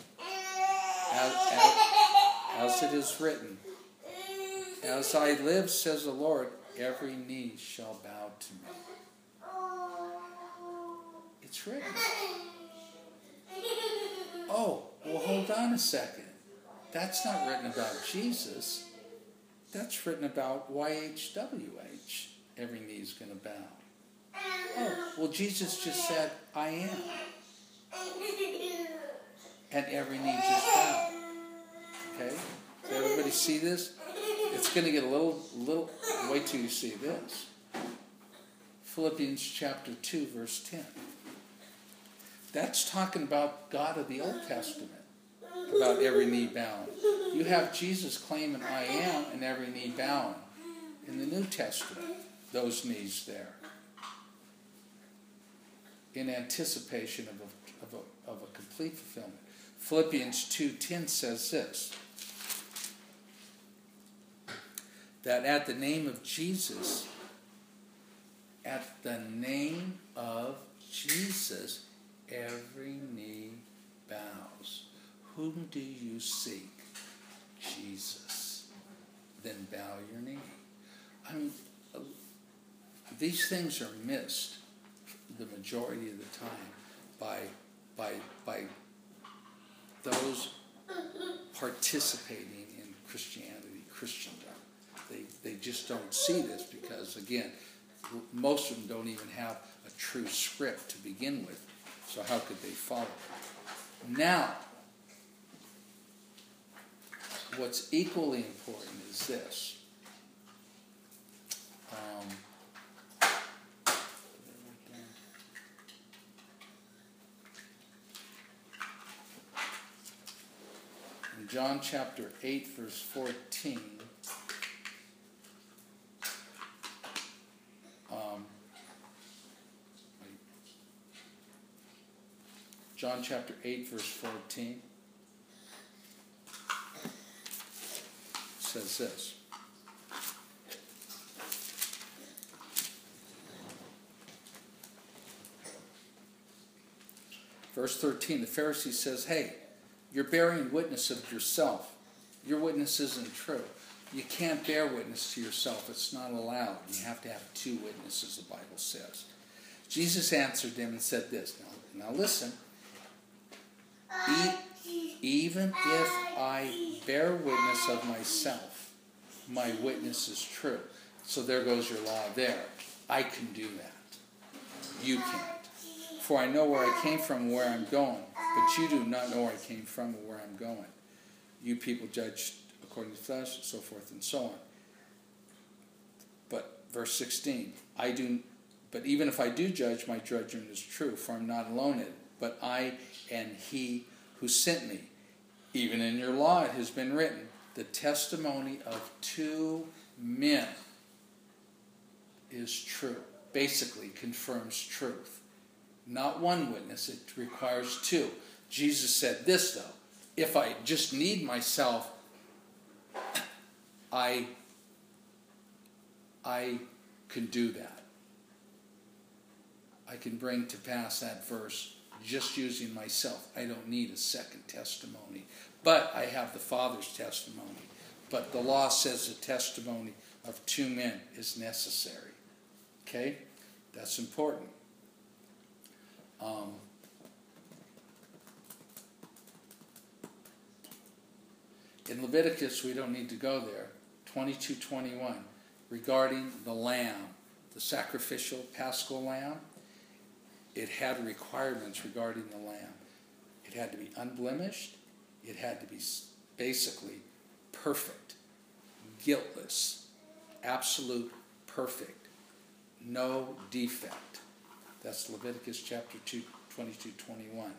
as it is written, as I live, says the Lord, every knee shall bow to me. It's written. Oh, well, hold on a second. That's not written about Jesus. That's written about YHWH. Every knee is going to bow. Oh, well, Jesus just said, I am. And every knee just bowed. Okay? Does everybody see this? It's going to get a little, wait till you see this. Philippians chapter 2, verse 10. That's talking about God of the Old Testament. About every knee bowing. You have Jesus claiming I am and every knee bowing. In the New Testament, those knees there. In anticipation of a complete fulfillment. Philippians 2:10 says this. That at the name of Jesus, every knee bows. Whom do you seek? Jesus. Then bow your knee. I mean, these things are missed the majority of the time by those participating in Christianity, Christendom. They just don't see this because, again, most of them don't even have a true script to begin with. So how could they follow it? Now, what's equally important is this. In John chapter 8, verse 14, John chapter 8, verse 14 says this. Verse 13, the Pharisee says, hey, you're bearing witness of yourself. Your witness isn't true. You can't bear witness to yourself. It's not allowed. You have to have two witnesses, the Bible says. Jesus answered them and said this. Now listen. Even if I bear witness of myself, my witness is true. So there goes your law there. I can do that. You can't. For I know where I came from and where I'm going, but you do not know where I came from and where I'm going. You people judge according to the flesh, and so forth and so on. But verse 16, but even if I do judge, my judgment is true, for I'm not alone in it, but I and he who sent me. Even in your law it has been written, the testimony of two men is true. basically confirms truth. Not one witness, it requires two. Jesus said this, though: if I just need myself, I can do that. I can bring to pass that verse just using myself. I don't need a second testimony. But I have the Father's testimony. But the law says the testimony of two men is necessary. Okay? That's important. In Leviticus, we don't need to go there, 22:21, regarding the lamb, the sacrificial paschal lamb, it had requirements regarding the lamb. It had to be unblemished. It had to be basically perfect, guiltless, absolute perfect, no defect. That's Leviticus chapter 2, 22:21.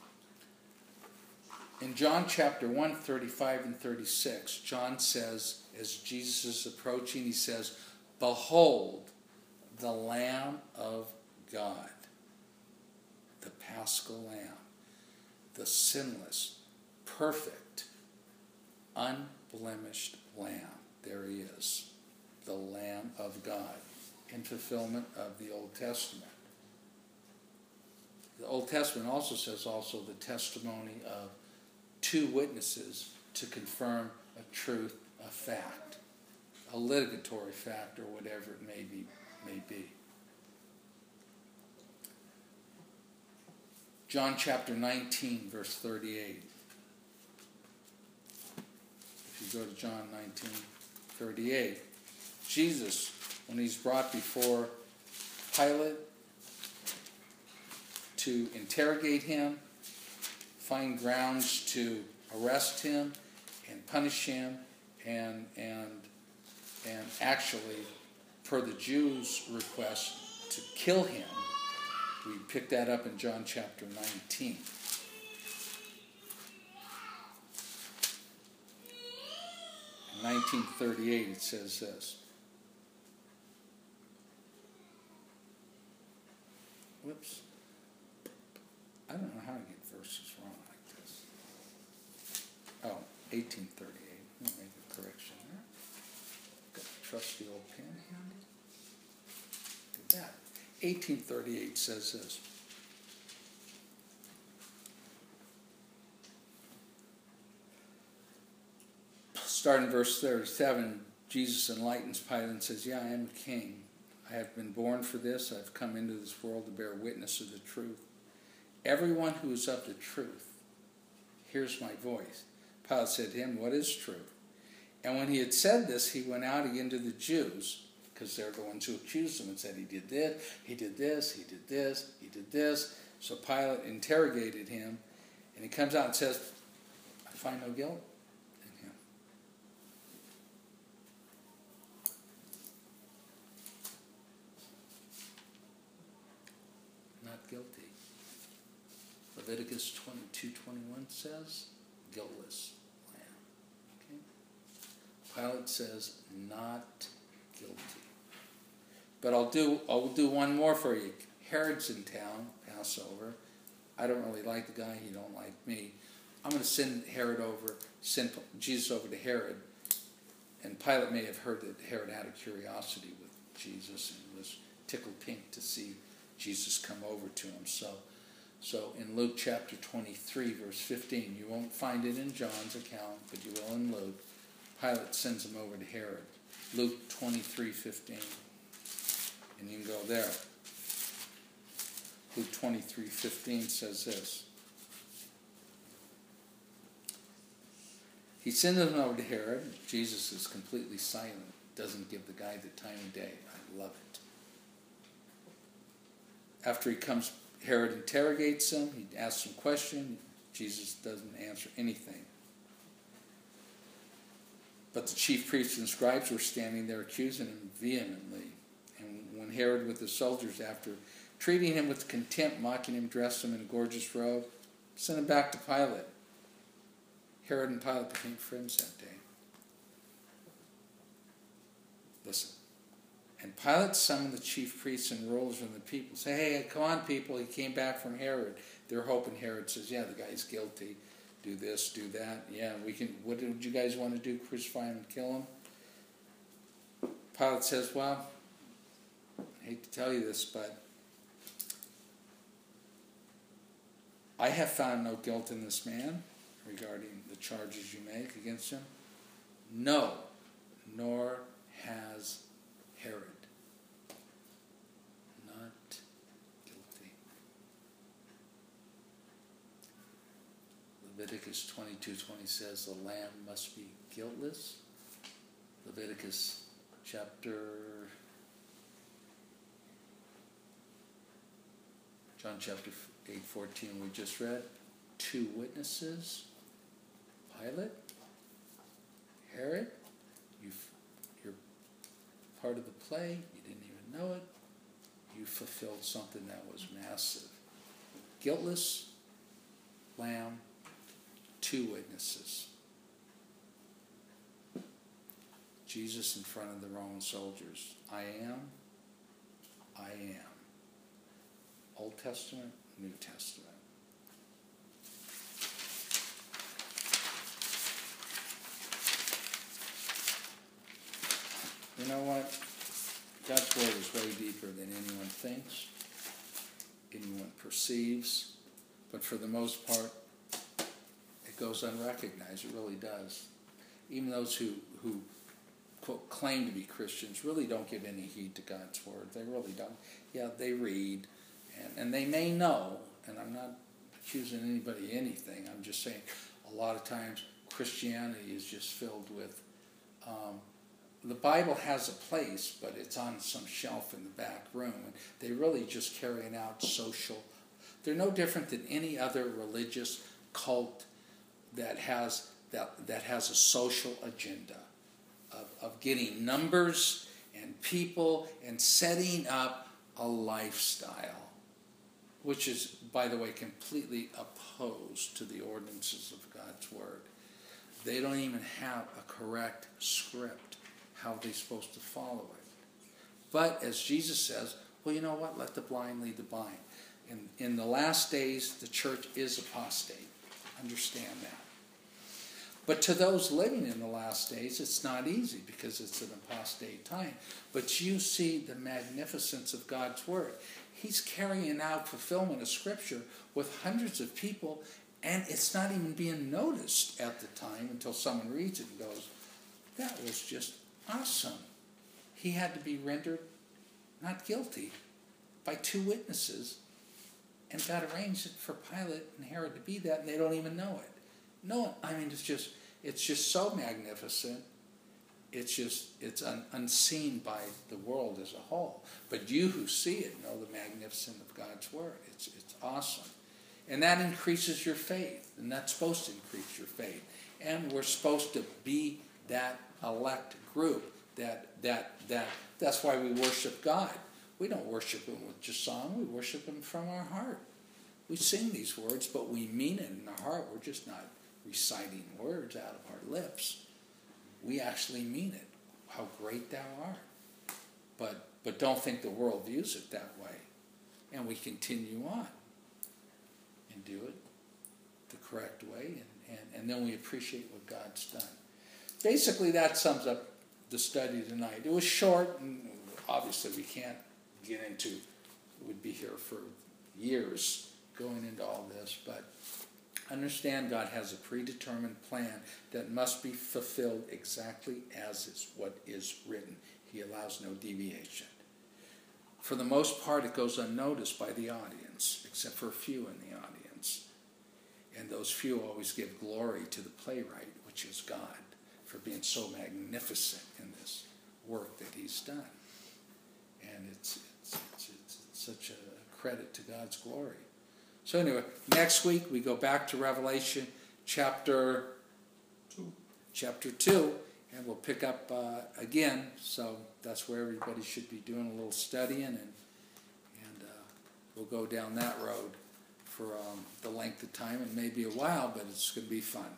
In John chapter 1, 35 and 36, John says, as Jesus is approaching, he says, "Behold, the Lamb of God, the Paschal Lamb, the sinless, perfect, unblemished Lamb." There he is, the Lamb of God, in fulfillment of the Old Testament. The Old Testament also says the testimony of two witnesses to confirm a truth, a fact, a litigatory fact, or whatever it may be. John chapter 19, verse 38. If you go to John 19:38, Jesus, when he's brought before Pilate to interrogate him, find grounds to arrest him and punish him, and actually, per the Jews' request, to kill him. We pick that up in John chapter 19. In 1938, it says this. Whoops. I don't know how to get verses wrong like this. Oh, 1838. Let me make a correction there. Got a trusty old pen handy. Look at that. 1838 says this. Starting verse 37, Jesus enlightens Pilate and says, "Yeah, I am a king. I have been born for this. I've come into this world to bear witness of the truth. Everyone who is of the truth hears my voice." Pilate said to him, "What is truth?" And when he had said this, he went out again to the Jews, because they're the ones who accused him, and said, "He did this, he did this, he did this, he did this." So Pilate interrogated him, and he comes out and says, "I find no guilt in him." Not guilty. Leviticus 22:21 says, guiltless lamb. Okay? Pilate says, not guilty. But I'll do one more for you. Herod's in town, Passover. I don't really like the guy. He don't like me. I'm going to send Jesus over to Herod. And Pilate may have heard that Herod had a curiosity with Jesus and was tickled pink to see Jesus come over to him. So in Luke chapter 23, verse 15, you won't find it in John's account, but you will in Luke. Pilate sends him over to Herod. Luke 23:15. And you can go there. Luke 23:15 says this. He sends him over to Herod. Jesus is completely silent. Doesn't give the guy the time of day. I love it. After he comes, Herod interrogates him. He asks him a question. Jesus doesn't answer anything. But the chief priests and scribes were standing there accusing him vehemently. And when Herod with the soldiers, after treating him with contempt, mocking him, dressed him in a gorgeous robe, sent him back to Pilate. Herod and Pilate became friends that day. Listen, And Pilate summoned the chief priests and rulers and the people. Say, hey, come on, people. He came back from Herod. They're hoping Herod says, yeah, the guy's guilty. Do this, do that. Yeah, we can. What did you guys want to do? Crucify him and kill him? Pilate says, well, I hate to tell you this, but I have found no guilt in this man regarding the charges you make against him. No, nor has Herod. Not guilty. Leviticus 22:20 says the lamb must be guiltless. Leviticus John chapter 8:14 we just read. 2 witnesses. Pilate, Herod, you're part of the play. You didn't even know it. You fulfilled something that was massive. Guiltless lamb, 2 witnesses. Jesus in front of the Roman soldiers. I am. Old Testament, New Testament. You know what? God's word is way deeper than anyone thinks, anyone perceives, but for the most part, it goes unrecognized. It really does. Even those who quote, claim to be Christians really don't give any heed to God's word. They really don't. Yeah, they read, and they may know, and I'm not accusing anybody of anything. I'm just saying a lot of times Christianity is just filled with the Bible has a place, but it's on some shelf in the back room. And they're really just carrying out social. They're no different than any other religious cult that has a social agenda of getting numbers and people and setting up a lifestyle, which is, by the way, completely opposed to the ordinances of God's Word. They don't even have a correct script, how they're supposed to follow it. But as Jesus says, well, you know what? Let the blind lead the blind. In the last days, the church is apostate. Understand that. But to those living in the last days, it's not easy because it's an apostate time. But you see the magnificence of God's Word. He's carrying out fulfillment of Scripture with hundreds of people, and it's not even being noticed at the time until someone reads it and goes, that was just awesome. He had to be rendered not guilty by 2 witnesses, and God arranged it for Pilate and Herod to be that, and they don't even know it. No, I mean, it's just so magnificent. It's unseen by the world as a whole. But you who see it know the magnificence of God's Word. It's awesome. And that increases your faith. And that's supposed to increase your faith. And we're supposed to be that elect group. That's why we worship God. We don't worship Him with just song. We worship Him from our heart. We sing these words, but we mean it in our heart. We're just not reciting words out of our lips. We actually mean it. How great thou art. But don't think the world views it that way. And we continue on and do it the correct way, and then we appreciate what God's done. Basically, that sums up the study tonight. It was short, and obviously we can't get into, we'd be here for years going into all this, but understand God has a predetermined plan that must be fulfilled exactly as is what is written. He allows no deviation. For the most part, it goes unnoticed by the audience, except for a few in the audience. And those few always give glory to the playwright, which is God, for being so magnificent in this work that He's done. And it's such a credit to God's glory. So anyway, next week we go back to Revelation chapter 2, and we'll pick up again. So that's where everybody should be doing a little studying, and we'll go down that road for the length of time. It may be a while, but it's going to be fun.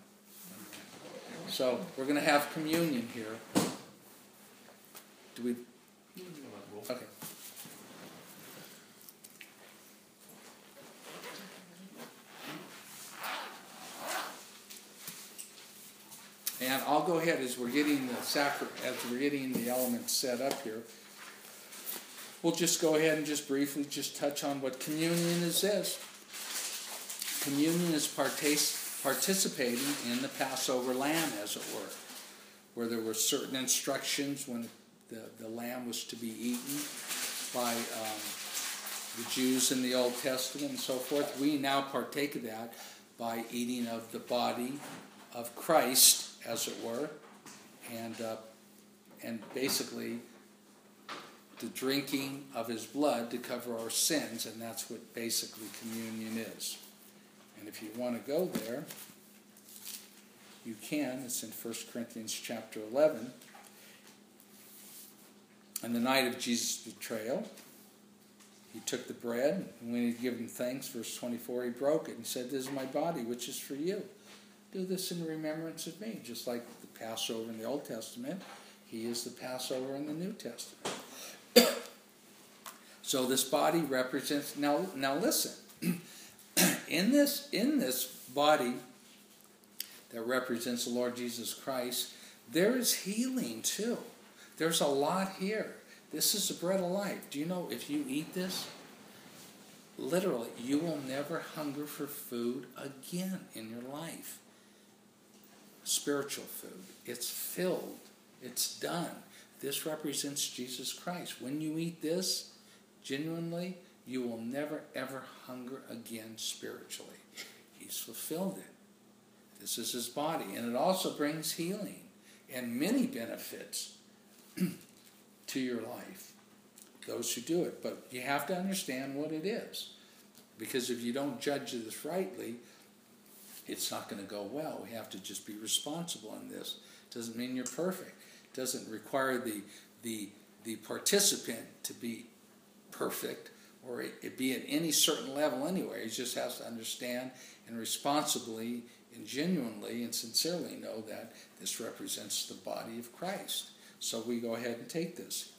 So we're going to have communion here. Do we? Okay. And I'll go ahead as we're getting the elements set up here. We'll just go ahead and just briefly just touch on what communion is this. Communion is participating in the Passover lamb, as it were, where there were certain instructions when the lamb was to be eaten by the Jews in the Old Testament and so forth. We now partake of that by eating of the body of Christ, as it were, and basically the drinking of his blood to cover our sins, and that's what basically communion is. And if you want to go there, you can. It's in 1 Corinthians chapter 11. On the night of Jesus' betrayal, he took the bread, and when he had given thanks, verse 24, he broke it and said, "This is my body, which is for you. Do this in remembrance of me." Just like the Passover in the Old Testament, he is the Passover in the New Testament. So this body represents, now listen, in this body that represents the Lord Jesus Christ, there is healing too. There's a lot here. This is the bread of life. Do you know if you eat this, literally, you will never hunger for food again in your life. Spiritual food. It's filled. It's done. This represents Jesus Christ. When you eat this, genuinely, you will never ever hunger again spiritually. He's fulfilled it. This is his body. And it also brings healing and many benefits to your life, those who do it. But you have to understand what it is. Because if you don't judge this rightly, it's not going to go well. We have to just be responsible in this. It doesn't mean you're perfect. It doesn't require the participant to be perfect or it be at any certain level anyway. He just has to understand and responsibly and genuinely and sincerely know that this represents the body of Christ. So we go ahead and take this.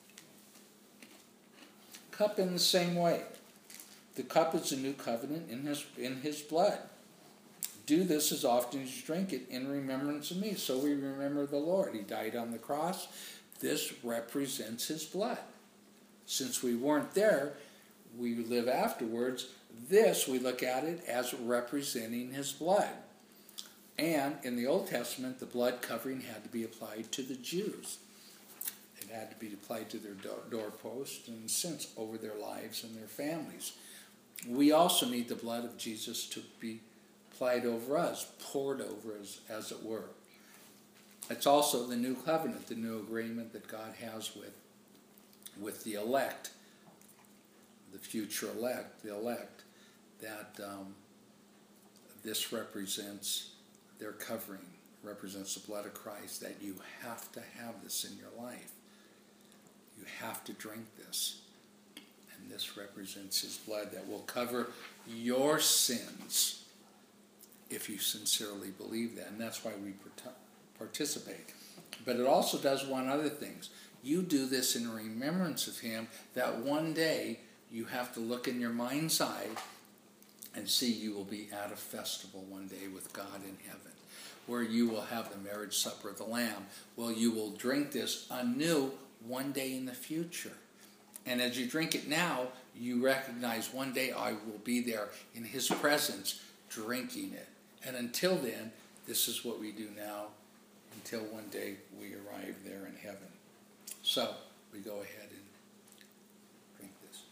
Cup in the same way. The cup is a new covenant in his blood. Do this as often as you drink it in remembrance of me. So we remember the Lord. He died on the cross. This represents his blood. Since we weren't there, we live afterwards. This, we look at it as representing his blood. And in the Old Testament, the blood covering had to be applied to the Jews. It had to be applied to their doorposts and since over their lives and their families. We also need the blood of Jesus to be applied over us, poured over us, as it were. It's also the new covenant, the new agreement that God has with the elect, the future elect, that this represents their covering, represents the blood of Christ, that you have to have this in your life. You have to drink this. And this represents his blood that will cover your sins if you sincerely believe that. And that's why we participate. But it also does one other thing. You do this in remembrance of him, that one day you have to look in your mind's eye and see you will be at a festival one day with God in heaven, where you will have the marriage supper of the Lamb. Well, you will drink this anew one day in the future. And as you drink it now, you recognize one day I will be there in his presence drinking it. And until then, this is what we do now until one day we arrive there in heaven. So, we go ahead and drink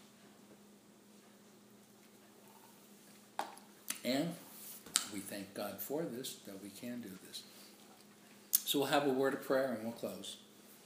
this. And we thank God for this, that we can do this. So we'll have a word of prayer and we'll close.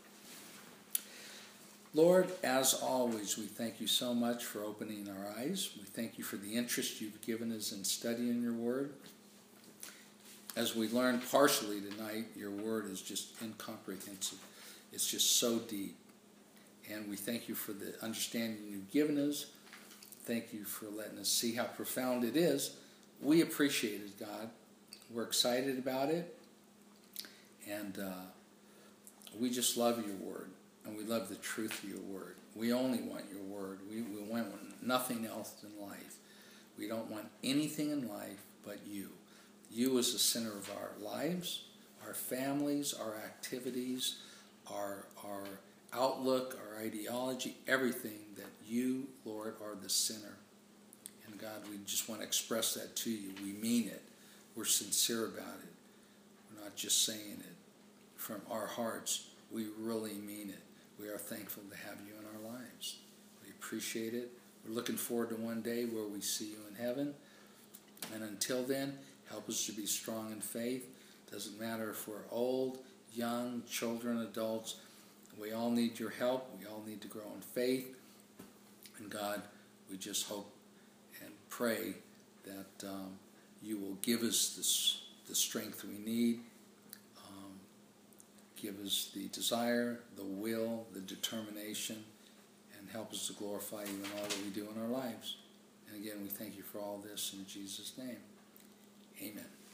Lord, as always, we thank you so much for opening our eyes. We thank you for the interest you've given us in studying your word. As we learned partially tonight, your word is just incomprehensible. It's just so deep. And we thank you for the understanding you've given us. Thank you for letting us see how profound it is. We appreciate it, God. We're excited about it. And we just love your word. And we love the truth of your word. We only want your word. We want nothing else in life. We don't want anything in life but you. You as the center of our lives, our families, our activities, our outlook, our ideology, everything, that you, Lord, are the center. And God, we just want to express that to you. We mean it. We're sincere about it. We're not just saying it from our hearts. We really mean it. We are thankful to have you in our lives. We appreciate it. We're looking forward to one day where we see you in heaven. And until then, help us to be strong in faith. Doesn't matter if we're old, young, children, adults. We all need your help. We all need to grow in faith. And God, we just hope and pray that you will give us the strength we need. Give us the desire, the will, the determination, and help us to glorify you in all that we do in our lives. And again, we thank you for all this in Jesus' name. Amen.